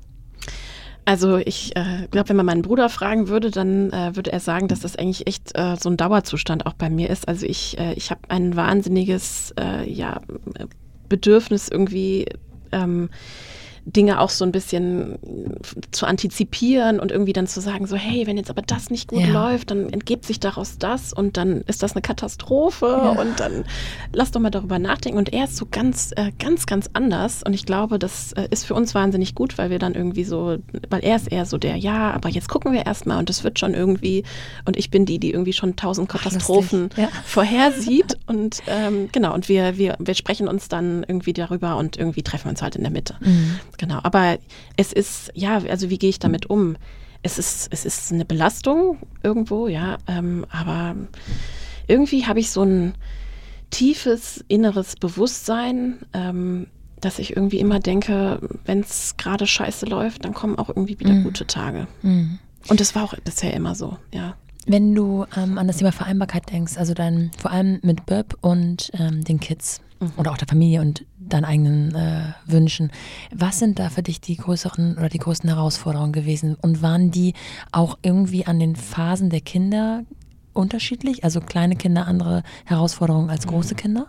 Also ich äh, glaube, wenn man meinen Bruder fragen würde, dann äh, würde er sagen, dass das eigentlich echt äh, so ein Dauerzustand auch bei mir ist. Also ich, äh, ich habe ein wahnsinniges äh, ja, Bedürfnis irgendwie, ähm, Dinge auch so ein bisschen zu antizipieren und irgendwie dann zu sagen, so hey, wenn jetzt aber das nicht gut Ja. läuft, dann entgeht sich daraus das und dann ist das eine Katastrophe Ja. und dann lass doch mal darüber nachdenken. Und er ist so ganz, äh, ganz, ganz anders und ich glaube, das äh, ist für uns wahnsinnig gut, weil wir dann irgendwie so, weil er ist eher so der, ja, aber jetzt gucken wir erstmal und das wird schon irgendwie und ich bin die, die irgendwie schon tausend Katastrophen Ach, lustig. Ja. vorhersieht und ähm, genau, und wir, wir, wir sprechen uns dann irgendwie darüber und irgendwie treffen wir uns halt in der Mitte. Mhm. Genau, aber es ist, ja, also wie gehe ich damit um? Es ist, es ist eine Belastung irgendwo, ja, ähm, aber irgendwie habe ich so ein tiefes inneres Bewusstsein, ähm, dass ich irgendwie immer denke, wenn es gerade scheiße läuft, dann kommen auch irgendwie wieder Mhm. gute Tage. Mhm. Und das war auch bisher immer so, ja. Wenn du ähm, an das Thema Vereinbarkeit denkst, also dann vor allem mit Böb und ähm, den Kids Mhm. oder auch der Familie und deinen eigenen äh, Wünschen, was sind da für dich die größeren oder die größten Herausforderungen gewesen? Und waren die auch irgendwie an den Phasen der Kinder unterschiedlich? Also kleine Kinder andere Herausforderungen als große Kinder?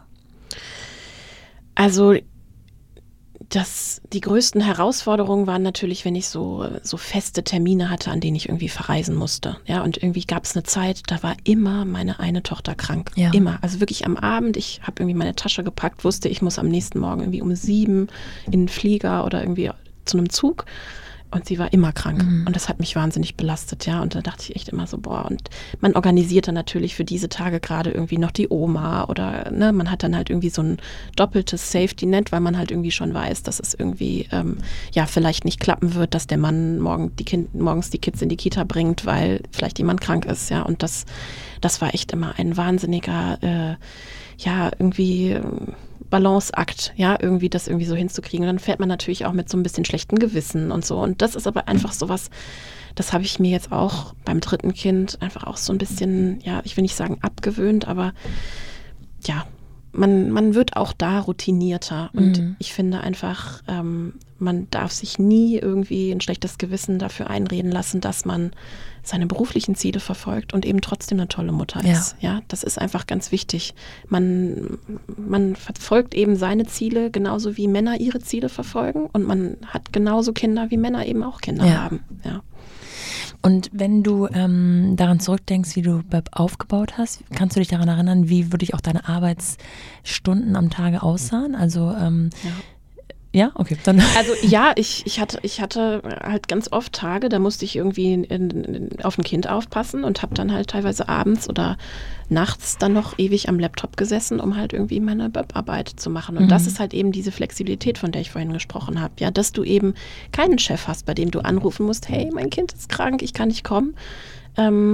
Also das, die größten Herausforderungen waren natürlich, wenn ich so, so feste Termine hatte, an denen ich irgendwie verreisen musste. Ja, und irgendwie gab es eine Zeit, da war immer meine eine Tochter krank. Ja. Immer. Also wirklich am Abend, ich habe irgendwie meine Tasche gepackt, wusste, ich muss am nächsten Morgen irgendwie um sieben in den Flieger oder irgendwie zu einem Zug. Und sie war immer krank. Mhm. Und das hat mich wahnsinnig belastet, ja. Und da dachte ich echt immer so, boah. Und man organisiert dann natürlich für diese Tage gerade irgendwie noch die Oma oder, ne, man hat dann halt irgendwie so ein doppeltes Safety-Net, weil man halt irgendwie schon weiß, dass es irgendwie, ähm, ja, vielleicht nicht klappen wird, dass der Mann morgen die kind, morgens die Kids in die Kita bringt, weil vielleicht jemand krank ist, ja. Und das, das war echt immer ein wahnsinniger, äh, ja, irgendwie Balanceakt, ja, irgendwie das irgendwie so hinzukriegen. Und dann fährt man natürlich auch mit so ein bisschen schlechtem Gewissen und so. Und das ist aber einfach sowas, das habe ich mir jetzt auch beim dritten Kind einfach auch so ein bisschen, ja, ich will nicht sagen abgewöhnt, aber ja, man, man wird auch da routinierter. Und Mhm. ich finde einfach, ähm, man darf sich nie irgendwie ein schlechtes Gewissen dafür einreden lassen, dass man seine beruflichen Ziele verfolgt und eben trotzdem eine tolle Mutter Ja. ist. Ja, das ist einfach ganz wichtig. Man, man verfolgt eben seine Ziele genauso wie Männer ihre Ziele verfolgen und man hat genauso Kinder, wie Männer eben auch Kinder Ja. haben. Ja. Und wenn du ähm, daran zurückdenkst, wie du Böb aufgebaut hast, kannst du dich daran erinnern, wie wirklich auch deine Arbeitsstunden am Tage aussahen? Also ähm, Ja. ja, okay, dann Also ja, ich, ich, hatte, ich hatte halt ganz oft Tage, da musste ich irgendwie in, in, auf ein Kind aufpassen und habe dann halt teilweise abends oder nachts dann noch ewig am Laptop gesessen, um halt irgendwie meine Webarbeit zu machen. Und Mhm. das ist halt eben diese Flexibilität, von der ich vorhin gesprochen habe. Ja, dass du eben keinen Chef hast, bei dem du anrufen musst, hey, mein Kind ist krank, ich kann nicht kommen. Ähm,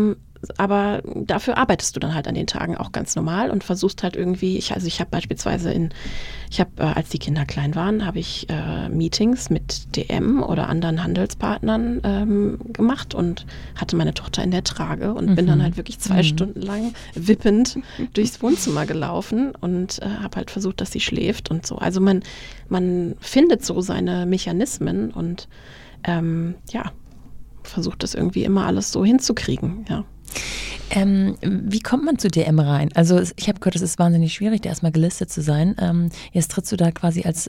aber dafür arbeitest du dann halt an den Tagen auch ganz normal und versuchst halt irgendwie, ich, also ich habe beispielsweise in, ich habe, äh, als die Kinder klein waren, habe ich äh, Meetings mit D M oder anderen Handelspartnern ähm, gemacht und hatte meine Tochter in der Trage und mhm. bin dann halt wirklich zwei mhm. Stunden lang wippend durchs Wohnzimmer gelaufen und äh, habe halt versucht, dass sie schläft und so. Also man, man findet so seine Mechanismen und ähm, ja, versucht das irgendwie immer alles so hinzukriegen, ja. Ähm, wie kommt man zu D M rein? Also ich habe gehört, es ist wahnsinnig schwierig, da erstmal gelistet zu sein. Ähm, jetzt trittst du da quasi als,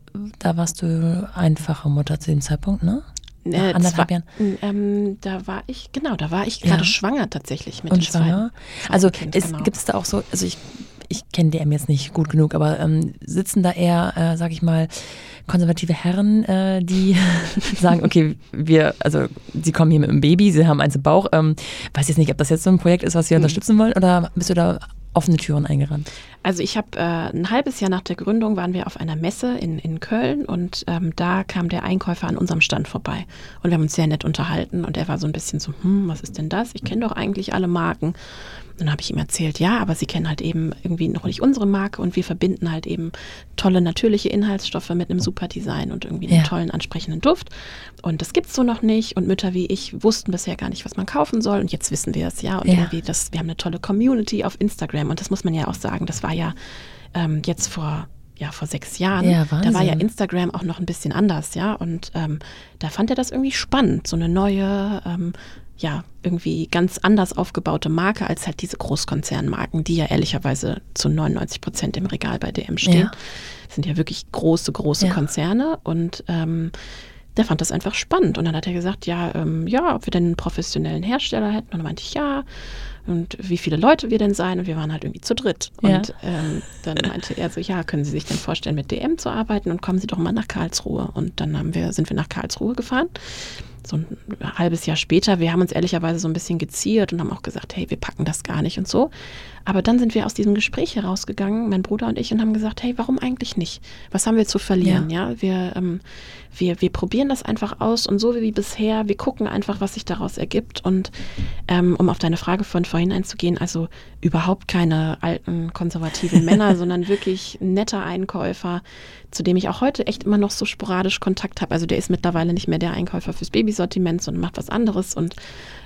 da warst du einfache Mutter zu dem Zeitpunkt, ne? Äh, anderthalb Jahren. Ähm, da war ich, genau, da war ich gerade ja. schwanger tatsächlich mit Und dem schwanger? zweiten, also Kind, ist, genau. Gibt es da auch so, also ich ich kenne D M jetzt nicht gut genug, aber ähm, sitzen da eher, äh, sag ich mal, konservative Herren, äh, die sagen, okay, wir, also sie kommen hier mit einem Baby, sie haben eins im Bauch, ähm, weiß jetzt nicht, ob das jetzt so ein Projekt ist, was wir mhm. unterstützen wollen, oder bist du da offene Türen eingerannt? Also ich habe äh, ein halbes Jahr nach der Gründung waren wir auf einer Messe in, in Köln und ähm, da kam der Einkäufer an unserem Stand vorbei und wir haben uns sehr nett unterhalten und er war so ein bisschen so, hm, was ist denn das? Ich kenne doch eigentlich alle Marken. Dann habe ich ihm erzählt, ja, aber sie kennen halt eben irgendwie noch nicht unsere Marke und wir verbinden halt eben tolle natürliche Inhaltsstoffe mit einem super Design und irgendwie einem ja. tollen, ansprechenden Duft. Und das gibt's so noch nicht und Mütter wie ich wussten bisher gar nicht, was man kaufen soll und jetzt wissen wir es, ja. Und ja. irgendwie das, wir haben eine tolle Community auf Instagram und das muss man ja auch sagen, das war ja ähm, jetzt vor ja, vor sechs Jahren, ja, da war ja Instagram auch noch ein bisschen anders, ja, und ähm, da fand er das irgendwie spannend, so eine neue, ähm, ja, irgendwie ganz anders aufgebaute Marke als halt diese Großkonzernmarken, die ja ehrlicherweise zu neunundneunzig Prozent im Regal bei D M stehen. Ja. Das sind ja wirklich große, große ja. Konzerne und ähm, der fand das einfach spannend und dann hat er gesagt, ja, ähm, ja, ob wir denn einen professionellen Hersteller hätten und dann meinte ich, ja, und wie viele Leute wir denn sein und wir waren halt irgendwie zu dritt ja. und ähm, dann meinte er so, ja, können Sie sich denn vorstellen, mit D M zu arbeiten und kommen Sie doch mal nach Karlsruhe und dann haben wir, sind wir nach Karlsruhe gefahren. So ein halbes Jahr später, wir haben uns ehrlicherweise so ein bisschen geziert und haben auch gesagt, hey, wir packen das gar nicht und so. Aber dann sind wir aus diesem Gespräch herausgegangen, mein Bruder und ich, und haben gesagt, hey, warum eigentlich nicht? Was haben wir zu verlieren? Ja, ja wir, ähm, wir, wir probieren das einfach aus und so wie bisher, wir gucken einfach, was sich daraus ergibt. Und ähm, um auf deine Frage von vorhin einzugehen, also überhaupt keine alten, konservativen Männer, sondern wirklich netter Einkäufer, zu dem ich auch heute echt immer noch so sporadisch Kontakt habe. Also der ist mittlerweile nicht mehr der Einkäufer fürs Babysortiment, sondern macht was anderes und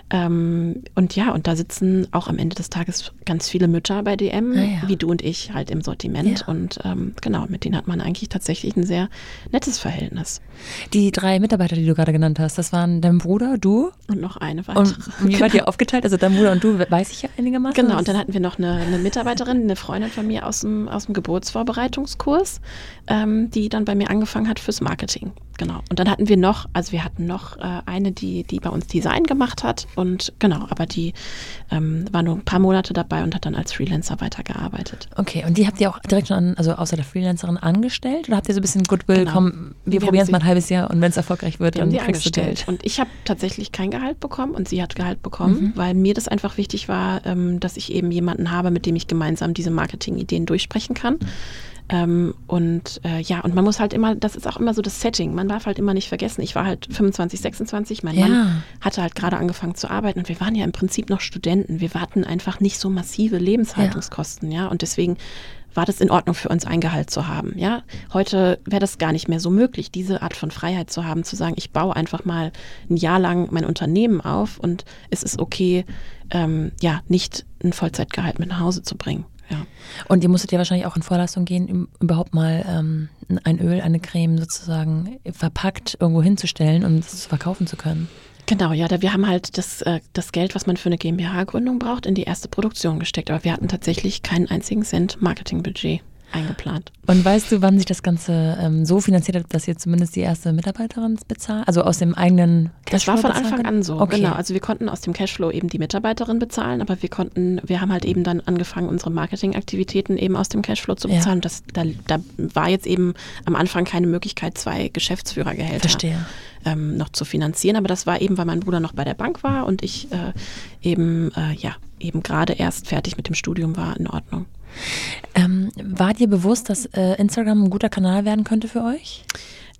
Ähm, und ja, und da sitzen auch am Ende des Tages ganz viele Mütter bei D M, ah, ja. wie du und ich halt im Sortiment. Ja. Und ähm, genau, mit denen hat man eigentlich tatsächlich ein sehr nettes Verhältnis. Die drei Mitarbeiter, die du gerade genannt hast, das waren dein Bruder, du? Und noch eine weitere. Und wie genau. wart ihr aufgeteilt? Also dein Bruder und du, weiß ich ja einigermaßen. Genau, und dann hatten wir noch eine, eine Mitarbeiterin, eine Freundin von mir aus dem, aus dem Geburtsvorbereitungskurs, ähm, die dann bei mir angefangen hat fürs Marketing. Genau. Und dann hatten wir noch, also wir hatten noch äh, eine, die, die bei uns Design gemacht hat und genau, aber die ähm, war nur ein paar Monate dabei und hat dann als Freelancer weitergearbeitet. Okay, und die habt ihr auch direkt schon, an, also außer der Freelancerin, angestellt oder habt ihr so ein bisschen Goodwill, genau. komm, wir probieren es mal ein halbes Jahr und wenn es erfolgreich wird, dann kriegst du Geld. Und ich habe tatsächlich kein Gehalt bekommen und sie hat Gehalt bekommen, mhm. weil mir das einfach wichtig war, ähm, dass ich eben jemanden habe, mit dem ich gemeinsam diese Marketing-Ideen durchsprechen kann. Ähm, und äh, ja, und man muss halt immer, das ist auch immer so das Setting, man darf halt immer nicht vergessen, ich war halt fünfundzwanzig, sechsundzwanzig, mein ja. Mann hatte halt gerade angefangen zu arbeiten und wir waren ja im Prinzip noch Studenten, wir hatten einfach nicht so massive Lebenshaltungskosten, ja, ja? Und deswegen war das in Ordnung für uns, ein Gehalt zu haben, ja. Heute wäre das gar nicht mehr so möglich, diese Art von Freiheit zu haben, zu sagen, ich baue einfach mal ein Jahr lang mein Unternehmen auf und es ist okay, ähm, ja, nicht ein Vollzeitgehalt mit nach Hause zu bringen. Ja. Und ihr musstet ja wahrscheinlich auch in Vorleistung gehen, um überhaupt mal ähm, ein Öl, eine Creme sozusagen verpackt irgendwo hinzustellen und es verkaufen zu können. Genau, ja, da wir haben halt das, äh, das Geld, was man für eine GmbH-Gründung braucht, in die erste Produktion gesteckt. Aber wir hatten tatsächlich keinen einzigen Cent Marketingbudget eingeplant. Und weißt du, wann sich das Ganze ähm, so finanziert hat, dass ihr zumindest die erste Mitarbeiterin bezahlt? Also aus dem eigenen Cashflow? Das war von Anfang an so, okay. Genau. Also wir konnten aus dem Cashflow eben die Mitarbeiterin bezahlen, aber wir konnten, wir haben halt eben dann angefangen, unsere Marketingaktivitäten eben aus dem Cashflow zu bezahlen. Ja. Das, da, da war jetzt eben am Anfang keine Möglichkeit, zwei Geschäftsführergehälter Verstehe. Ähm, noch zu finanzieren. Aber das war eben, weil mein Bruder noch bei der Bank war und ich äh, eben, äh, ja, eben gerade erst fertig mit dem Studium war, in Ordnung. Ähm, war dir bewusst, dass äh, Instagram ein guter Kanal werden könnte für euch?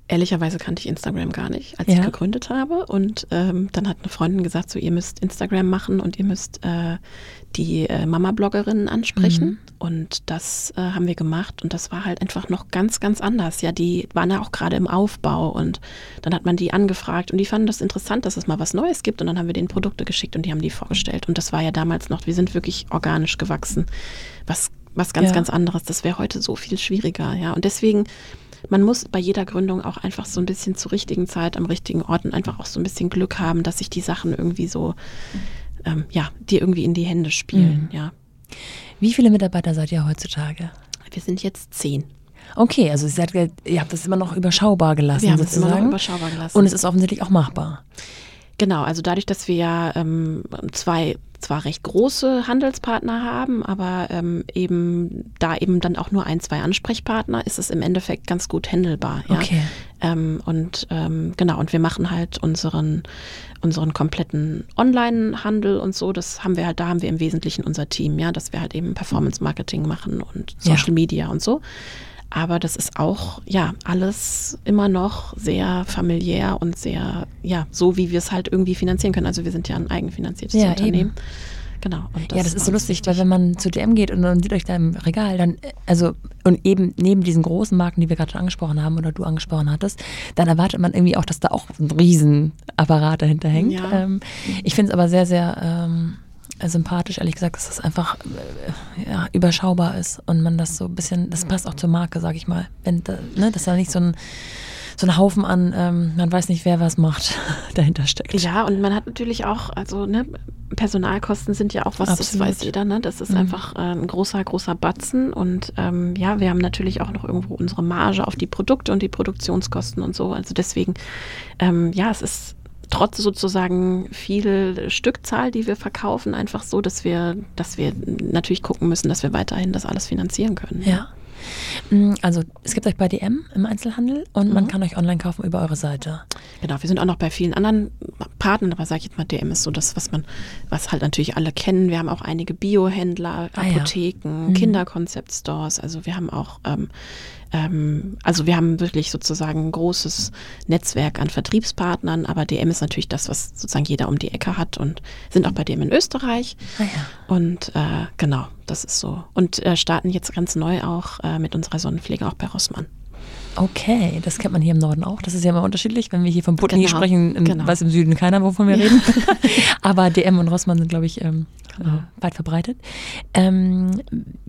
Ehrlicherweise kannte ich Instagram gar nicht, als Ja. ich gegründet habe. Und ähm, dann hat eine Freundin gesagt, so ihr müsst Instagram machen und ihr müsst äh, die äh, Mama-Bloggerinnen ansprechen. Mhm. Und das äh, haben wir gemacht. Und das war halt einfach noch ganz, ganz anders. Ja, die waren ja auch gerade im Aufbau. Und dann hat man die angefragt. Und die fanden das interessant, dass es mal was Neues gibt. Und dann haben wir denen Produkte geschickt und die haben die vorgestellt. Und das war ja damals noch, wir sind wirklich organisch gewachsen. Was, was ganz, Ja. ganz anderes. Das wäre heute so viel schwieriger. Ja, und deswegen... Man muss bei jeder Gründung auch einfach so ein bisschen zur richtigen Zeit am richtigen Ort und einfach auch so ein bisschen Glück haben, dass sich die Sachen irgendwie so, ähm, ja, dir irgendwie in die Hände spielen, Mhm. ja. Wie viele Mitarbeiter seid ihr heutzutage? Wir sind jetzt zehn. Okay, also ihr, seid, ihr habt das immer noch überschaubar gelassen Wir haben es sozusagen. immer noch überschaubar gelassen. Und es ist offensichtlich auch machbar. Genau, also dadurch, dass wir ja ähm, zwei zwar recht große Handelspartner haben, aber ähm, eben da eben dann auch nur ein, zwei Ansprechpartner, ist es im Endeffekt ganz gut handelbar. Ja? Okay. Ähm, und ähm, genau, und wir machen halt unseren, unseren kompletten Online-Handel und so, das haben wir halt, da haben wir im Wesentlichen unser Team, ja, dass wir halt eben Performance-Marketing machen und Social Ja. Media und so. Aber das ist auch, ja, alles immer noch sehr familiär und sehr, ja, so wie wir es halt irgendwie finanzieren können. Also wir sind ja ein eigenfinanziertes Ja, Unternehmen. eben. Genau. Und Ja, das ist so war uns lustig, wichtig. weil wenn man zu D M geht und dann sieht euch da im Regal, dann, also, und eben neben diesen großen Marken, die wir gerade schon angesprochen haben oder du angesprochen hattest, dann erwartet man irgendwie auch, dass da auch ein Riesenapparat dahinter hängt. Ja. Ähm, ich finde es aber sehr, sehr ähm, sympathisch, ehrlich gesagt, dass das einfach äh, ja, überschaubar ist und man das so ein bisschen, das passt auch zur Marke, sag ich mal. Wenn da, ne, dass da nicht so ein, so ein Haufen an, ähm, man weiß nicht, wer was macht, dahinter steckt. Ja, und man hat natürlich auch, also ne, Personalkosten sind ja auch was, das Absolut. weiß jeder, ne? Das ist Mhm. einfach äh, ein großer, großer Batzen. Und ähm, ja, wir haben natürlich auch noch irgendwo unsere Marge auf die Produkte und die Produktionskosten und so. Also deswegen, ähm, ja, es ist trotz sozusagen viel Stückzahl, die wir verkaufen, einfach so, dass wir, dass wir natürlich gucken müssen, dass wir weiterhin das alles finanzieren können. Ja. Mm, Also es gibt euch bei D M im Einzelhandel und man Mhm. kann euch online kaufen über eure Seite. Genau, wir sind auch noch bei vielen anderen Partnern, aber sage ich jetzt mal, D M ist so das, was man, was halt natürlich alle kennen. Wir haben auch einige Biohändler, Ah ja. Apotheken, Mhm. Kinder-Concept-Stores. Also wir haben auch, ähm, ähm, also wir haben wirklich sozusagen ein großes Netzwerk an Vertriebspartnern, aber D M ist natürlich das, was sozusagen jeder um die Ecke hat und sind auch bei D M in Österreich. Ah ja. Und äh, genau, das ist so. Und äh, starten jetzt ganz neu auch äh, mit unserer Sonnenpflege auch bei Rossmann. Okay, das kennt man hier im Norden auch. Das ist ja immer unterschiedlich. Wenn wir hier von Putney Genau, sprechen, in, genau. weiß im Süden keiner, wovon wir reden. Aber D M und Rossmann sind, glaube ich, ähm, Genau. äh, weit verbreitet. Ähm,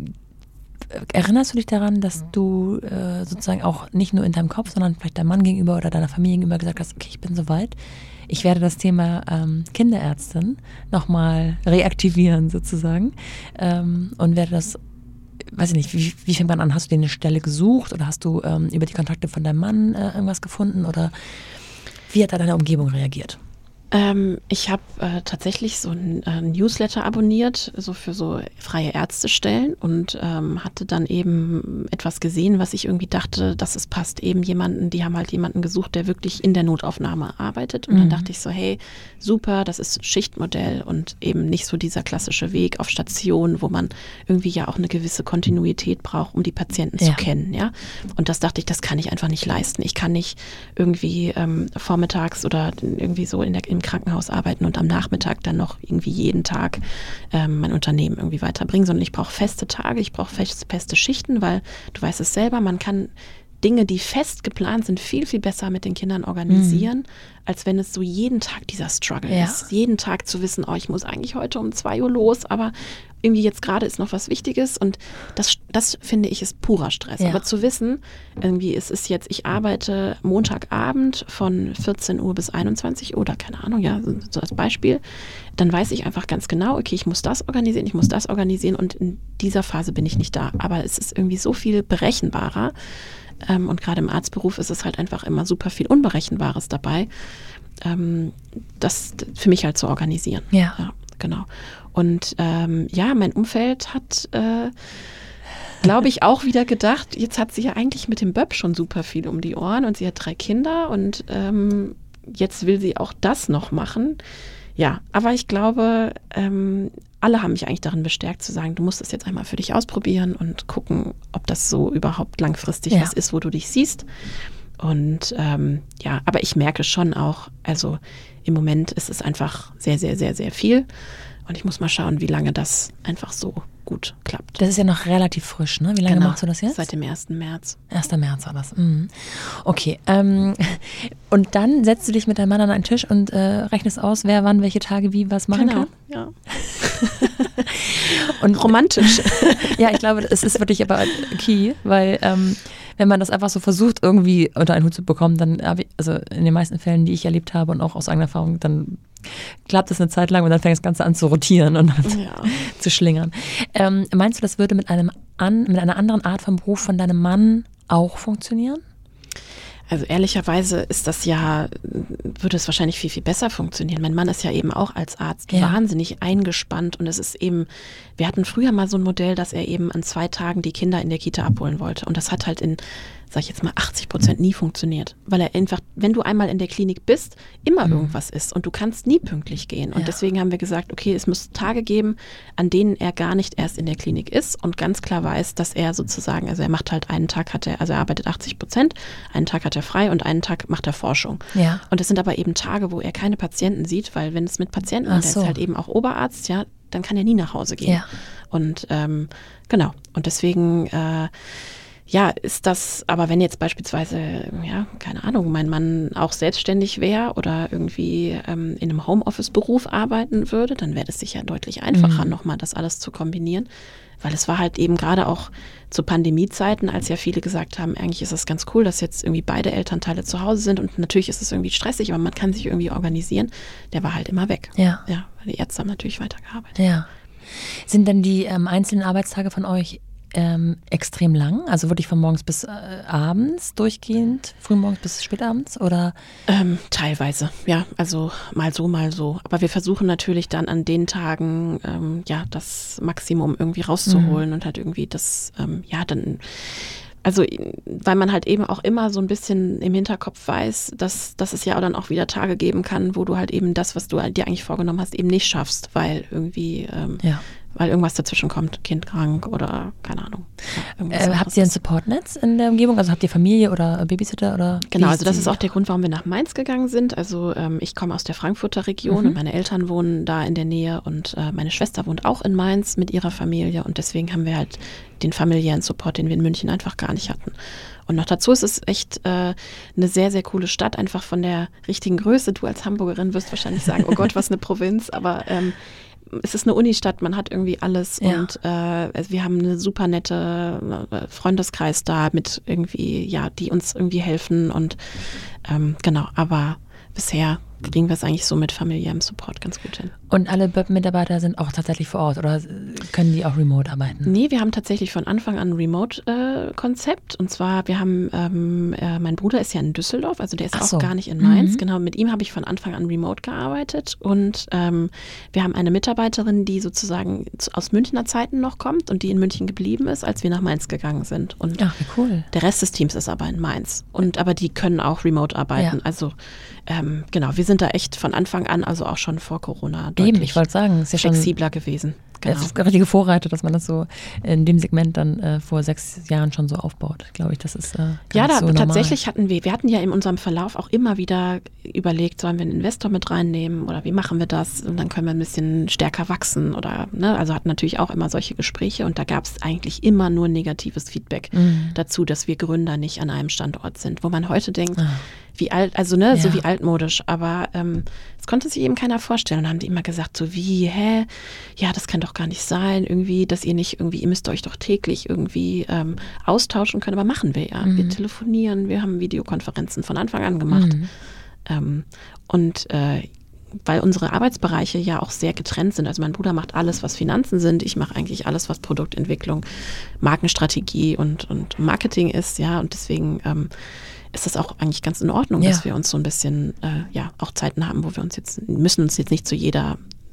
erinnerst du dich daran, dass du äh, sozusagen auch nicht nur in deinem Kopf, sondern vielleicht deinem Mann gegenüber oder deiner Familie gegenüber gesagt hast, okay, ich bin soweit. Ich werde das Thema ähm, Kinderärztin nochmal reaktivieren sozusagen ähm, und werde das, weiß ich nicht, wie, wie fängt man an? Hast du dir eine Stelle gesucht oder hast du ähm, über die Kontakte von deinem Mann äh, irgendwas gefunden oder wie hat da deine Umgebung reagiert? Ähm, ich habe äh, tatsächlich so ein äh, Newsletter abonniert, so für so freie Ärztestellen und ähm, hatte dann eben etwas gesehen, was ich irgendwie dachte, dass es passt. Eben jemanden, die haben halt jemanden gesucht, der wirklich in der Notaufnahme arbeitet. Und Mhm. dann dachte ich so, hey, super, das ist Schichtmodell und eben nicht so dieser klassische Weg auf Station, wo man irgendwie ja auch eine gewisse Kontinuität braucht, um die Patienten Ja. zu kennen. Ja? Und das dachte ich, das kann ich einfach nicht leisten. Ich kann nicht irgendwie ähm, vormittags oder irgendwie so in der, im Krankenhaus arbeiten und am Nachmittag dann noch irgendwie jeden Tag ähm, mein Unternehmen irgendwie weiterbringen, sondern ich brauche feste Tage, ich brauche fest, feste Schichten, weil du weißt es selber, man kann Dinge, die fest geplant sind, viel, viel besser mit den Kindern organisieren, mhm. als wenn es so jeden Tag dieser Struggle Ja. ist. Jeden Tag zu wissen, oh, ich muss eigentlich heute um zwei Uhr los, aber irgendwie jetzt gerade ist noch was Wichtiges und das, das finde ich ist purer Stress. Ja. Aber zu wissen, irgendwie es ist jetzt, ich arbeite Montagabend von vierzehn Uhr bis einundzwanzig Uhr oder keine Ahnung, ja, so als Beispiel, dann weiß ich einfach ganz genau, okay, ich muss das organisieren, ich muss das organisieren und in dieser Phase bin ich nicht da. Aber es ist irgendwie so viel berechenbarer ähm, und gerade im Arztberuf ist es halt einfach immer super viel Unberechenbares dabei, ähm, das für mich halt zu organisieren. Ja. Ja, genau. Und ähm, ja, mein Umfeld hat, äh, glaube ich, auch wieder gedacht, jetzt hat sie ja eigentlich mit dem Böb schon super viel um die Ohren und sie hat drei Kinder und ähm, jetzt will sie auch das noch machen. Ja, aber ich glaube, ähm, alle haben mich eigentlich darin bestärkt zu sagen, du musst das jetzt einmal für dich ausprobieren und gucken, ob das so überhaupt langfristig Ja. was ist, wo du dich siehst. Und ähm, ja, aber ich merke schon auch, also im Moment ist es einfach sehr, sehr, sehr, sehr viel. Und ich muss mal schauen, wie lange das einfach so gut klappt. Das ist ja noch relativ frisch, ne? Wie lange genau, machst du das jetzt? Seit dem ersten März. erster März war das. Mhm. Okay. Ähm, und dann setzt du dich mit deinem Mann an einen Tisch und äh, rechnest aus, wer wann, welche Tage wie was machen genau, kann? Ja. Und romantisch. Ja, ich glaube, es ist wirklich aber key, weil ähm, wenn man das einfach so versucht, irgendwie unter einen Hut zu bekommen, dann habe ich, also in den meisten Fällen, die ich erlebt habe und auch aus eigener Erfahrung, dann klappt es eine Zeit lang und dann fängt das Ganze an zu rotieren und dann ja. zu schlingern. Ähm, meinst du, das würde mit einem an, mit einer anderen Art von Beruf von deinem Mann auch funktionieren? Also ehrlicherweise ist das ja, würde es wahrscheinlich viel, viel besser funktionieren. Mein Mann ist ja eben auch als Arzt ja. wahnsinnig eingespannt und es ist eben, wir hatten früher mal so ein Modell, dass er eben an zwei Tagen die Kinder in der Kita abholen wollte und das hat halt in, sag ich jetzt mal, achtzig Prozent nie funktioniert, weil er einfach, wenn du einmal in der Klinik bist, immer mhm. irgendwas ist und du kannst nie pünktlich gehen und ja. deswegen haben wir gesagt, okay, es muss Tage geben, an denen er gar nicht erst in der Klinik ist und ganz klar weiß, dass er sozusagen, also er macht halt einen Tag hat er, also er arbeitet achtzig Prozent, einen Tag hat er frei und einen Tag macht er Forschung. Ja. Und es sind aber eben Tage, wo er keine Patienten sieht, weil wenn es mit Patienten, Ach der so. ist halt eben auch Oberarzt, ja, dann kann er nie nach Hause gehen. Ja. Und ähm, genau, und deswegen äh, ja, ist das, aber wenn jetzt beispielsweise, ja, keine Ahnung, mein Mann auch selbstständig wäre oder irgendwie ähm, in einem Homeoffice-Beruf arbeiten würde, dann wäre das sicher deutlich einfacher, Mhm. nochmal das alles zu kombinieren. Weil es war halt eben gerade auch zu Pandemiezeiten, als ja viele gesagt haben, eigentlich ist es ganz cool, dass jetzt irgendwie beide Elternteile zu Hause sind und natürlich ist es irgendwie stressig, aber man kann sich irgendwie organisieren. Der war halt immer weg. Ja. Ja, weil die Ärzte haben natürlich weitergearbeitet. Ja. Sind denn die ähm, einzelnen Arbeitstage von euch ähm, extrem lang? Also wirklich von morgens bis äh, abends durchgehend? Frühmorgens bis spätabends? Oder? Ähm, teilweise, ja. Also mal so, mal so. Aber wir versuchen natürlich dann an den Tagen, ähm, ja, das Maximum irgendwie rauszuholen mhm. und halt irgendwie das, ähm, ja, dann... Also, weil man halt eben auch immer so ein bisschen im Hinterkopf weiß, dass, dass es ja dann auch wieder Tage geben kann, wo du halt eben das, was du dir eigentlich vorgenommen hast, eben nicht schaffst, weil irgendwie, ähm, ja. weil irgendwas dazwischen kommt, Kind krank oder keine Ahnung. Ja, äh, habt ihr ein Supportnetz in der Umgebung? Also habt ihr Familie oder Babysitter? Oder genau, also das ist auch der Grund, warum wir nach Mainz gegangen sind. Also ähm, ich komme aus der Frankfurter Region mhm. und meine Eltern wohnen da in der Nähe und äh, meine Schwester wohnt auch in Mainz mit ihrer Familie und deswegen haben wir halt den familiären Support, den wir in München einfach gar nicht hatten. Und noch dazu ist es echt äh, eine sehr, sehr coole Stadt, einfach von der richtigen Größe. Du als Hamburgerin wirst wahrscheinlich sagen, oh Gott, was eine Provinz, aber ähm, es ist eine Unistadt, man hat irgendwie alles ja. und äh, also wir haben eine super nette äh, Freundeskreis da mit irgendwie, ja, die uns irgendwie helfen und ähm, genau, aber bisher kriegen wir es eigentlich so mit familiärem Support ganz gut hin. Und alle B Ö P-Mitarbeiter sind auch tatsächlich vor Ort oder können die auch remote arbeiten? Nee, wir haben tatsächlich von Anfang an ein Remote-Konzept. Äh, und zwar, wir haben, ähm, äh, mein Bruder ist ja in Düsseldorf, also der ist Ach auch so. gar nicht in Mainz. Mhm. Genau, mit ihm habe ich von Anfang an remote gearbeitet. Und ähm, wir haben eine Mitarbeiterin, die sozusagen aus Münchner Zeiten noch kommt und die in München geblieben ist, als wir nach Mainz gegangen sind. Und Ach, wie cool. Der Rest des Teams ist aber in Mainz. Und aber die können auch remote arbeiten. Ja. Also ähm, genau, wir sind da echt von Anfang an, also auch schon vor Corona, Eben, deutlich ich wollte sagen, ist ja flexibler schon gewesen. Genau. Das ist richtige Vorreiter, dass man das so in dem Segment dann äh, vor sechs Jahren schon so aufbaut. Glaube ich, das ist äh, gar Ja, nicht da so normal. tatsächlich hatten wir, wir hatten ja in unserem Verlauf auch immer wieder überlegt, sollen wir einen Investor mit reinnehmen oder wie machen wir das? Und dann können wir ein bisschen stärker wachsen oder, ne, also hatten natürlich auch immer solche Gespräche und da gab es eigentlich immer nur negatives Feedback Mhm. dazu, dass wir Gründer nicht an einem Standort sind, wo man heute denkt, Ah. wie alt, also ne, Ja. so wie altmodisch, aber ähm, das konnte sich eben keiner vorstellen. Und dann haben die immer gesagt, so wie, hä, ja, das kann doch gar nicht sein, irgendwie, dass ihr nicht irgendwie, ihr müsst euch doch täglich irgendwie ähm, austauschen können, aber machen wir ja. Mhm. Wir telefonieren, wir haben Videokonferenzen von Anfang an gemacht. Mhm. Ähm, und äh, weil unsere Arbeitsbereiche ja auch sehr getrennt sind. Also mein Bruder macht alles, was Finanzen sind. Ich mache eigentlich alles, was Produktentwicklung, Markenstrategie und, und Marketing ist, ja. Und deswegen ähm, ist das auch eigentlich ganz in Ordnung, Ja. dass wir uns so ein bisschen, äh, ja, auch Zeiten haben, wo wir uns jetzt, müssen uns jetzt nicht zu jeder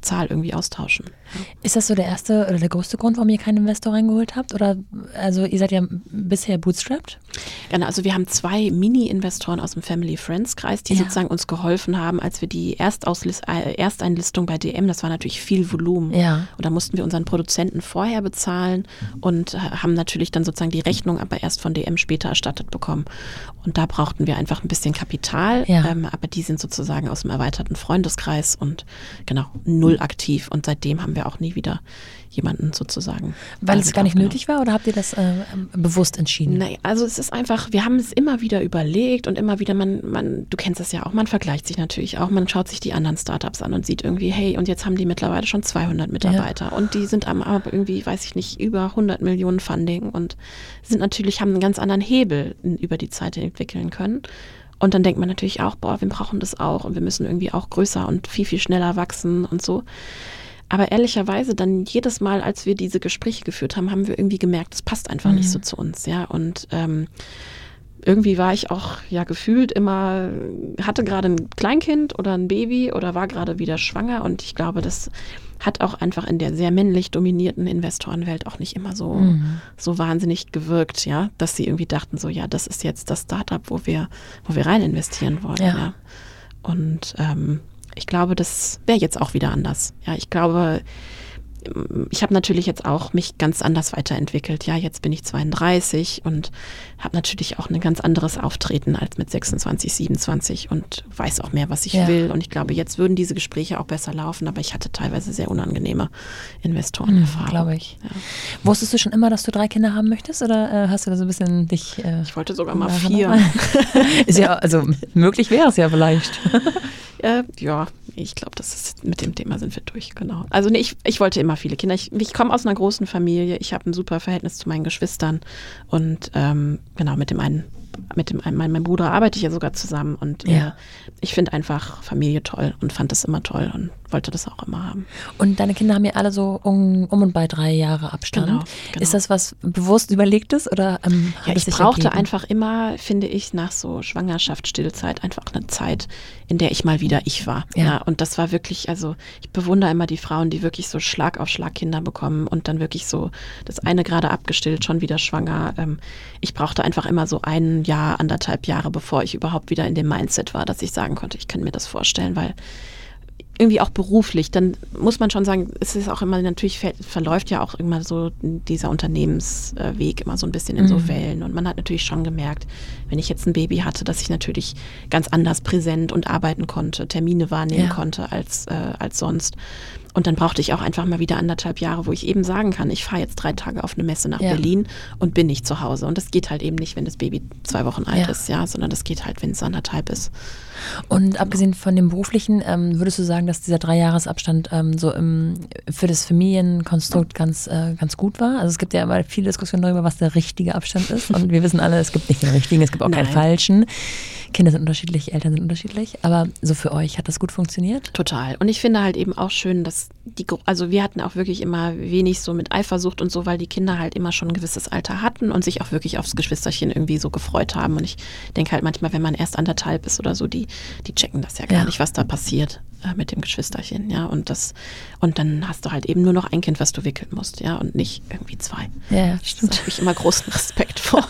Zahl irgendwie austauschen. Ja. Ist das so der erste oder der größte Grund, warum ihr keinen Investor reingeholt habt? Oder also ihr seid ja bisher bootstrapped? Genau, also wir haben zwei Mini-Investoren aus dem Family-Friends-Kreis, die ja. sozusagen uns geholfen haben, als wir die Erstauslis- äh, Ersteinlistung bei D M, das war natürlich viel Volumen. Ja. Und da mussten wir unseren Produzenten vorher bezahlen und haben natürlich dann sozusagen die Rechnung aber erst von D M später erstattet bekommen. Und da brauchten wir einfach ein bisschen Kapital, ja. ähm, aber die sind sozusagen aus dem erweiterten Freundeskreis und genau, null aktiv. Und seitdem haben wir auch nie wieder jemanden sozusagen. Weil es gar nicht nötig war oder habt ihr das äh, bewusst entschieden? Nein, also es ist einfach, wir haben es immer wieder überlegt und immer wieder, man, man, du kennst das ja auch, man vergleicht sich natürlich auch, man schaut sich die anderen Startups an und sieht irgendwie, hey, und jetzt haben die mittlerweile schon zweihundert Mitarbeiter ja. und die sind am aber irgendwie, weiß ich nicht, über hundert Millionen Funding und sind natürlich, haben einen ganz anderen Hebel über die Zeit entwickeln können. Und dann denkt man natürlich auch, boah, wir brauchen das auch und wir müssen irgendwie auch größer und viel, viel schneller wachsen und so. Aber ehrlicherweise dann jedes Mal, als wir diese Gespräche geführt haben, haben wir irgendwie gemerkt, das passt einfach mhm. nicht so zu uns, ja. Und ähm, irgendwie war ich auch ja gefühlt immer, hatte gerade ein Kleinkind oder ein Baby oder war gerade wieder schwanger und ich glaube, das hat auch einfach in der sehr männlich dominierten Investorenwelt auch nicht immer so, mhm. so wahnsinnig gewirkt, ja, dass sie irgendwie dachten so, ja, das ist jetzt das Startup, wo wir, wo wir rein investieren wollen, ja. ja. Und ähm, ich glaube, das wäre jetzt auch wieder anders. Ja, ich glaube, ich habe natürlich jetzt auch mich ganz anders weiterentwickelt. Ja, jetzt bin ich zweiunddreißig und habe natürlich auch ein ganz anderes Auftreten als mit sechsundzwanzig, siebenundzwanzig und weiß auch mehr, was ich ja. will. Und ich glaube, jetzt würden diese Gespräche auch besser laufen, aber ich hatte teilweise sehr unangenehme Investorenerfahrungen. Mhm, glaube ich. Ja. Wusstest du schon immer, dass du drei Kinder haben möchtest oder äh, hast du da so ein bisschen dich... Äh, ich wollte sogar mal vier. Ist ja, also möglich wäre es ja vielleicht. Äh, ja, ich glaube, das ist mit dem Thema sind wir durch, genau. Also nee, ich, ich wollte immer viele Kinder. Ich, ich komme aus einer großen Familie, ich habe ein super Verhältnis zu meinen Geschwistern und ähm, genau, mit dem einen, mit dem einen, meinem Bruder arbeite ich ja sogar zusammen und ja. äh, ich finde einfach Familie toll und fand das immer toll und wollte das auch immer haben. Und deine Kinder haben ja alle so um, um und bei drei Jahre Abstand. Genau, genau. Ist das was bewusst Überlegtes oder ähm, ja, ich brauchte ergeben? Einfach immer, finde ich, nach so Schwangerschaft, Stillzeit einfach eine Zeit, in der ich mal wieder ich war. Ja. Ja, und das war wirklich, also ich bewundere immer die Frauen, die wirklich so Schlag auf Schlag Kinder bekommen und dann wirklich so das eine gerade abgestillt, schon wieder schwanger. Ähm, ich brauchte einfach immer so ein Jahr, anderthalb Jahre, bevor ich überhaupt wieder in dem Mindset war, dass ich sagen konnte, ich kann mir das vorstellen, weil irgendwie auch beruflich, dann muss man schon sagen, es ist auch immer, natürlich ver- verläuft ja auch immer so dieser Unternehmensweg immer so ein bisschen in mhm. so Wellen und man hat natürlich schon gemerkt, wenn ich jetzt ein Baby hatte, dass ich natürlich ganz anders präsent und arbeiten konnte, Termine wahrnehmen ja. konnte als, äh, als sonst. Und dann brauchte ich auch einfach mal wieder anderthalb Jahre, wo ich eben sagen kann, ich fahre jetzt drei Tage auf eine Messe nach ja. Berlin und bin nicht zu Hause. Und das geht halt eben nicht, wenn das Baby zwei Wochen alt ja. ist, ja, sondern das geht halt, wenn es anderthalb ist. Und abgesehen von dem Beruflichen, ähm, würdest du sagen, dass dieser Dreijahresabstand ähm, so im, für das Familienkonstrukt ganz, äh, ganz gut war? Also es gibt ja immer viele Diskussionen darüber, was der richtige Abstand ist. Und wir wissen alle, es gibt nicht den richtigen, es gibt auch Nein. keinen falschen. Kinder sind unterschiedlich, Eltern sind unterschiedlich. Aber so für euch hat das gut funktioniert? Total. Und ich finde halt eben auch schön, dass die, also wir hatten auch wirklich immer wenig so mit Eifersucht und so, weil die Kinder halt immer schon ein gewisses Alter hatten und sich auch wirklich aufs Geschwisterchen irgendwie so gefreut haben. Und ich denke halt manchmal, wenn man erst anderthalb ist oder so, die, die checken das ja gar ja. nicht, was da passiert äh, mit dem Geschwisterchen, ja. Und das, und dann hast du halt eben nur noch ein Kind, was du wickeln musst, ja, und nicht irgendwie zwei. Ja, stimmt. Da habe ich immer großen Respekt vor.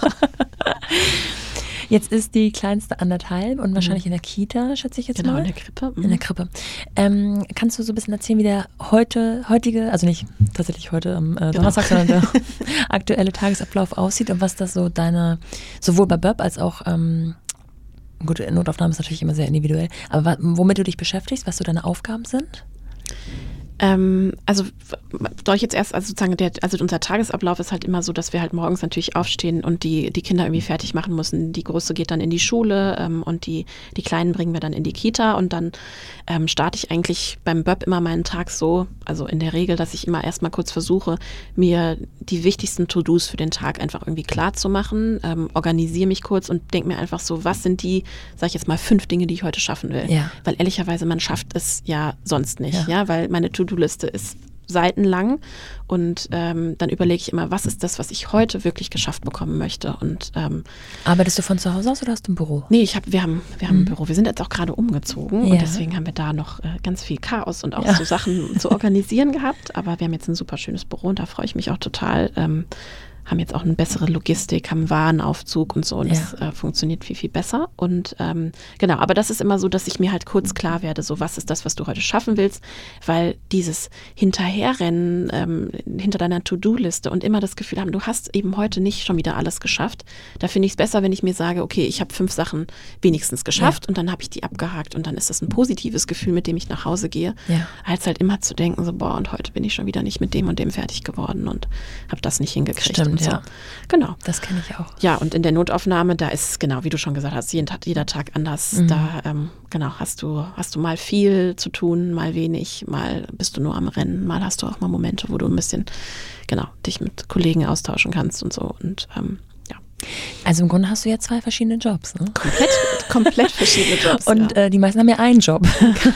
Jetzt ist die kleinste anderthalb und wahrscheinlich mhm. in der Kita, schätze ich jetzt genau, mal. Genau, in der Krippe. Mhm. In der Krippe. Ähm, kannst du so ein bisschen erzählen, wie der heute, heutige, also nicht tatsächlich heute am äh, Donnerstag, genau. sondern der aktuelle Tagesablauf aussieht und was das so deine, sowohl bei Burp als auch, ähm, gut, Notaufnahme ist natürlich immer sehr individuell, aber womit du dich beschäftigst, was so deine Aufgaben sind? Ähm, also soll ich jetzt erst, also sozusagen, der, also unser Tagesablauf ist halt immer so, dass wir halt morgens natürlich aufstehen und die, die Kinder irgendwie fertig machen müssen. Die Große geht dann in die Schule ähm, und die, die Kleinen bringen wir dann in die Kita und dann ähm, starte ich eigentlich beim Burp immer meinen Tag so, also in der Regel, dass ich immer erstmal kurz versuche, mir die wichtigsten To-Dos für den Tag einfach irgendwie klar zu machen, ähm, organisiere mich kurz und denke mir einfach so, was sind die, sag ich jetzt mal, fünf Dinge, die ich heute schaffen will. Ja. Weil ehrlicherweise, man schafft es ja sonst nicht, ja, ja weil meine To-Do-Liste ist Seiten lang und ähm, dann überlege ich immer, was ist das, was ich heute wirklich geschafft bekommen möchte. Und ähm, arbeitest du von zu Hause aus oder hast du ein Büro? Nee, ich hab, wir haben, wir haben mhm. ein Büro. Wir sind jetzt auch gerade umgezogen ja. und deswegen haben wir da noch äh, ganz viel Chaos und auch ja. so Sachen zu organisieren gehabt. Aber wir haben jetzt ein super schönes Büro und da freue ich mich auch total. Ähm, haben jetzt auch eine bessere Logistik, haben Warenaufzug und so und ja. das äh, funktioniert viel, viel besser. Und ähm, genau, aber das ist immer so, dass ich mir halt kurz klar werde, so was ist das, was du heute schaffen willst, weil dieses Hinterherrennen ähm, hinter deiner To-Do-Liste und immer das Gefühl haben, du hast eben heute nicht schon wieder alles geschafft, da finde ich es besser, wenn ich mir sage, okay, ich habe fünf Sachen wenigstens geschafft ja. und dann habe ich die abgehakt und dann ist das ein positives Gefühl, mit dem ich nach Hause gehe, ja. als halt immer zu denken, so boah, und heute bin ich schon wieder nicht mit dem und dem fertig geworden und habe das nicht hingekriegt. Stimmt. So. Ja, genau. Das kenne ich auch. Ja, und in der Notaufnahme, da ist genau, wie du schon gesagt hast, jeden Tag, jeder Tag anders. Mhm. Da ähm, genau hast du hast du mal viel zu tun, mal wenig, mal bist du nur am Rennen, mal hast du auch mal Momente, wo du ein bisschen genau dich mit Kollegen austauschen kannst und so und ähm, ja. Also im Grunde hast du ja zwei verschiedene Jobs, ne? Komplett, komplett verschiedene Jobs. Und ja. äh, die meisten haben ja einen Job.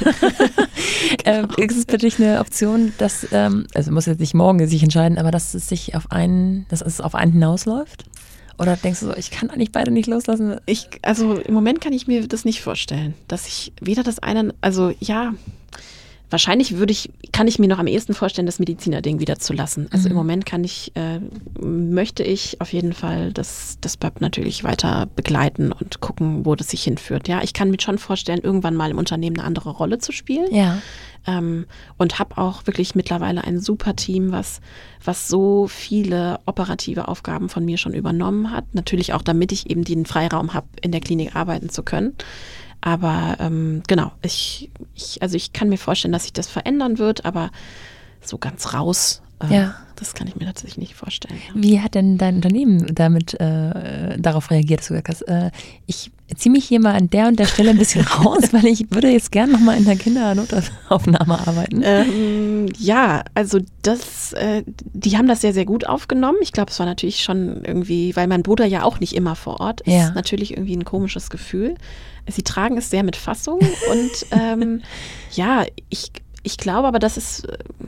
ähm, ist es für dich eine Option, dass, ähm, also muss jetzt nicht morgen sich entscheiden, aber dass es sich auf einen, dass es auf einen hinausläuft? Oder denkst du so, ich kann eigentlich beide nicht loslassen? Ich, also im Moment kann ich mir das nicht vorstellen, dass ich weder das eine, also ja, wahrscheinlich würde ich, kann ich mir noch am ehesten vorstellen, das Mediziner-Ding wieder zu lassen. Also mhm. im Moment kann ich, äh, möchte ich auf jeden Fall das, das B A B natürlich weiter begleiten und gucken, wo das sich hinführt. Ja, ich kann mir schon vorstellen, irgendwann mal im Unternehmen eine andere Rolle zu spielen. Ja. Ähm, und habe auch wirklich mittlerweile ein super Team, was, was so viele operative Aufgaben von mir schon übernommen hat. Natürlich auch, damit ich eben den Freiraum habe, in der Klinik arbeiten zu können. Aber ähm, genau, ich, ich, also ich kann mir vorstellen, dass sich das verändern wird, aber so ganz raus, äh, ja. das kann ich mir tatsächlich nicht vorstellen. Ja. Wie hat denn dein Unternehmen damit äh, darauf reagiert, dass du gesagt hast, äh, ich ziehe mich hier mal an der und der Stelle ein bisschen raus, weil ich würde jetzt gerne nochmal in der Kindernotaufnahme arbeiten? Ähm, ja, also das, äh, die haben das sehr, sehr gut aufgenommen. Ich glaube, es war natürlich schon irgendwie, weil mein Bruder ja auch nicht immer vor Ort ist, ja. natürlich irgendwie ein komisches Gefühl. Sie tragen es sehr mit Fassung und ähm, ja, ich Ich glaube aber, das ist,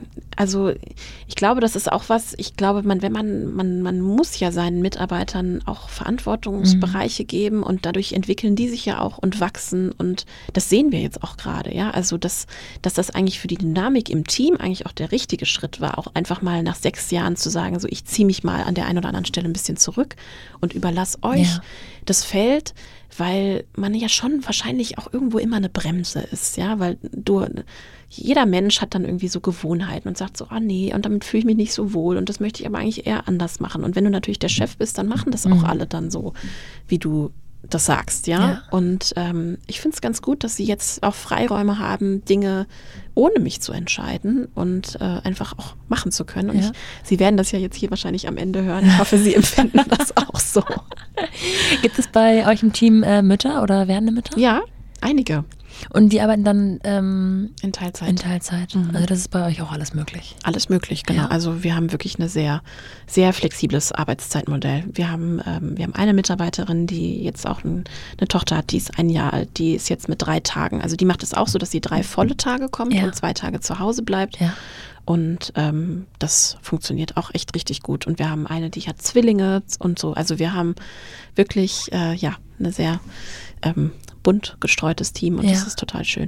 also ich glaube, das ist auch was, ich glaube, man, wenn man, man, man muss ja seinen Mitarbeitern auch Verantwortungsbereiche mhm. geben und dadurch entwickeln die sich ja auch und wachsen und das sehen wir jetzt auch gerade, ja, also dass, dass das eigentlich für die Dynamik im Team eigentlich auch der richtige Schritt war, auch einfach mal nach sechs Jahren zu sagen, so ich ziehe mich mal an der einen oder anderen Stelle ein bisschen zurück und überlasse euch ja. das Feld, weil man ja schon wahrscheinlich auch irgendwo immer eine Bremse ist, ja, weil du, jeder Mensch hat dann irgendwie so Gewohnheiten und sagt so, ah nee, und damit fühle ich mich nicht so wohl und das möchte ich aber eigentlich eher anders machen. Und wenn du natürlich der Chef bist, dann machen das auch mhm. alle dann so, wie du das sagst, ja. ja. Und ähm, ich finde es ganz gut, dass sie jetzt auch Freiräume haben, Dinge ohne mich zu entscheiden und äh, einfach auch machen zu können. Und ja. ich, sie werden das ja jetzt hier wahrscheinlich am Ende hören. Ich hoffe, sie empfinden das auch so. Gibt es bei euch im Team äh, Mütter oder werdende Mütter? Ja, einige. Und die arbeiten dann ähm, in Teilzeit. In Teilzeit. Mhm. Also das ist bei euch auch alles möglich. Alles möglich, genau. Ja. Also wir haben wirklich ein sehr, sehr flexibles Arbeitszeitmodell. Wir haben, ähm, wir haben eine Mitarbeiterin, die jetzt auch ein, eine Tochter hat, die ist ein Jahr alt, die ist jetzt mit drei Tagen. Also die macht es auch so, dass sie drei volle Tage kommt ja. und zwei Tage zu Hause bleibt. Ja. Und ähm, das funktioniert auch echt richtig gut. Und wir haben eine, die hat Zwillinge und so. Also wir haben wirklich, äh, ja, eine sehr ähm, bunt gestreutes Team und ja. das ist total schön.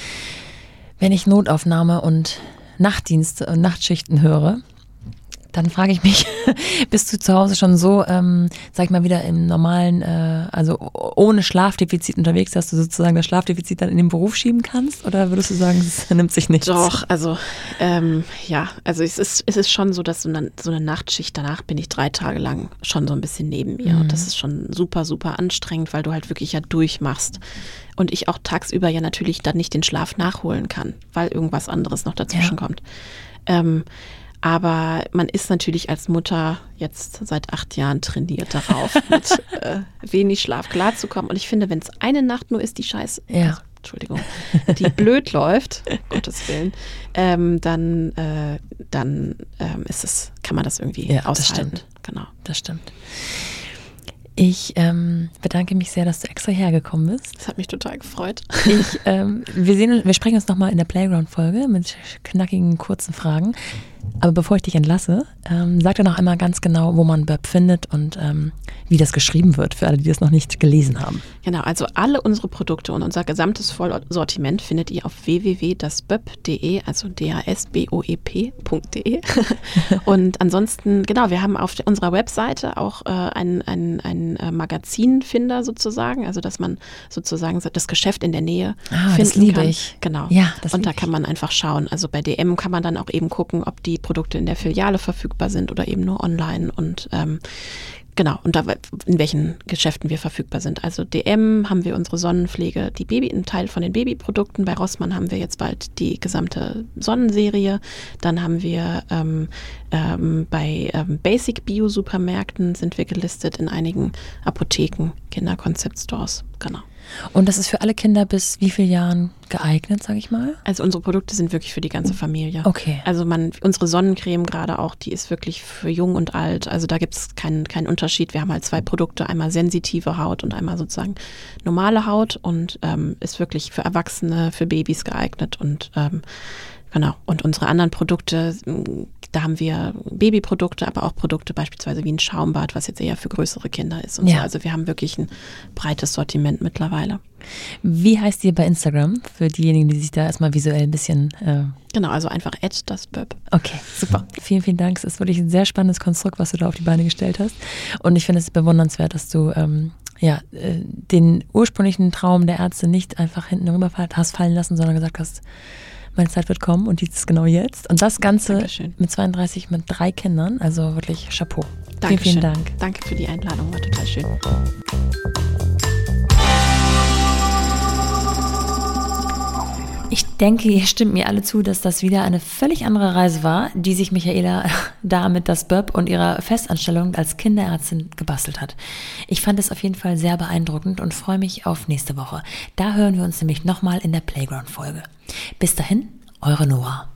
Wenn ich Notaufnahme und Nachtdienste und Nachtschichten höre, dann frage ich mich, bist du zu Hause schon so, ähm, sag ich mal wieder im normalen, äh, also ohne Schlafdefizit unterwegs, dass du sozusagen das Schlafdefizit dann in den Beruf schieben kannst? Oder würdest du sagen, es nimmt sich nichts? Doch, also ähm, ja, also es ist, es ist schon so, dass so eine, so eine Nachtschicht, danach bin ich drei Tage lang schon so ein bisschen neben mir. Mhm. Und das ist schon super, super anstrengend, weil du halt wirklich ja durchmachst. Und ich auch tagsüber ja natürlich dann nicht den Schlaf nachholen kann, weil irgendwas anderes noch dazwischen ja. kommt. Ähm, Aber man ist natürlich als Mutter jetzt seit acht Jahren trainiert darauf, mit äh, wenig Schlaf klarzukommen. Und ich finde, wenn es eine Nacht nur ist, die Scheiße, ja. also, Entschuldigung, die blöd läuft, um Gottes Willen, ähm, dann, äh, dann ähm, ist es, kann man das irgendwie ja, aushalten. Das stimmt. Genau. Das stimmt. Ich ähm, bedanke mich sehr, dass du extra hergekommen bist. Das hat mich total gefreut. Ich, ähm, wir, sehen, wir sprechen uns nochmal in der Playground-Folge mit knackigen, kurzen Fragen. Aber bevor ich dich entlasse, ähm, sag dir noch einmal ganz genau, wo man B Ö P findet und ähm, wie das geschrieben wird, für alle, die das noch nicht gelesen haben. Genau, also alle unsere Produkte und unser gesamtes Vollsortiment findet ihr auf w w w punkt das böp punkt de, also d a s b o e p punkt de. Und ansonsten, genau, wir haben auf unserer Webseite auch äh, einen ein äh, Magazinfinder sozusagen, also dass man sozusagen das Geschäft in der Nähe ah, finden das liebe kann. Ich. Genau. Ja, das und da ich. kann man einfach schauen. Also bei D M kann man dann auch eben gucken, ob die Produkte in der Filiale verfügbar sind oder eben nur online und ähm, genau, und da, in welchen Geschäften wir verfügbar sind. Also D M haben wir unsere Sonnenpflege, die Baby, ein Teil von den Babyprodukten. Bei Rossmann haben wir jetzt bald die gesamte Sonnenserie. Dann haben wir ähm, ähm, bei ähm, Basic Bio-Supermärkten sind wir gelistet in einigen Apotheken, Kinder-Concept-Stores, genau. Und das ist für alle Kinder bis wie vielen Jahren geeignet, sage ich mal? Also unsere Produkte sind wirklich für die ganze Familie. Okay. Also man, unsere Sonnencreme gerade auch, die ist wirklich für jung und alt. Also da gibt es keinen keinen Unterschied. Wir haben halt zwei Produkte, einmal sensitive Haut und einmal sozusagen normale Haut und ähm, ist wirklich für Erwachsene, für Babys geeignet und ähm, genau. Und unsere anderen Produkte, da haben wir Babyprodukte, aber auch Produkte beispielsweise wie ein Schaumbad, was jetzt eher für größere Kinder ist und ja. so. Also wir haben wirklich ein breites Sortiment mittlerweile. Wie heißt ihr bei Instagram? Für diejenigen, die sich da erstmal visuell ein bisschen... Äh Genau, also einfach at das B Ö P. Okay, super. Vielen, vielen Dank. Es ist wirklich ein sehr spannendes Konstrukt, was du da auf die Beine gestellt hast. Und ich finde es bewundernswert, dass du ähm, ja, äh, den ursprünglichen Traum der Ärzte nicht einfach hinten rüber hast fallen lassen, sondern gesagt hast, meine Zeit wird kommen und die ist genau jetzt. Und das Ganze Dankeschön. Mit zweiunddreißig, mit drei Kindern, also wirklich Chapeau. Dankeschön. Vielen, vielen Dank. Danke für die Einladung, war total schön. Ich denke, ihr stimmt mir alle zu, dass das wieder eine völlig andere Reise war, die sich Michaela da mit das B Ö P und ihrer Festanstellung als Kinderärztin gebastelt hat. Ich fand es auf jeden Fall sehr beeindruckend und freue mich auf nächste Woche. Da hören wir uns nämlich nochmal in der Playground-Folge. Bis dahin, eure Noah.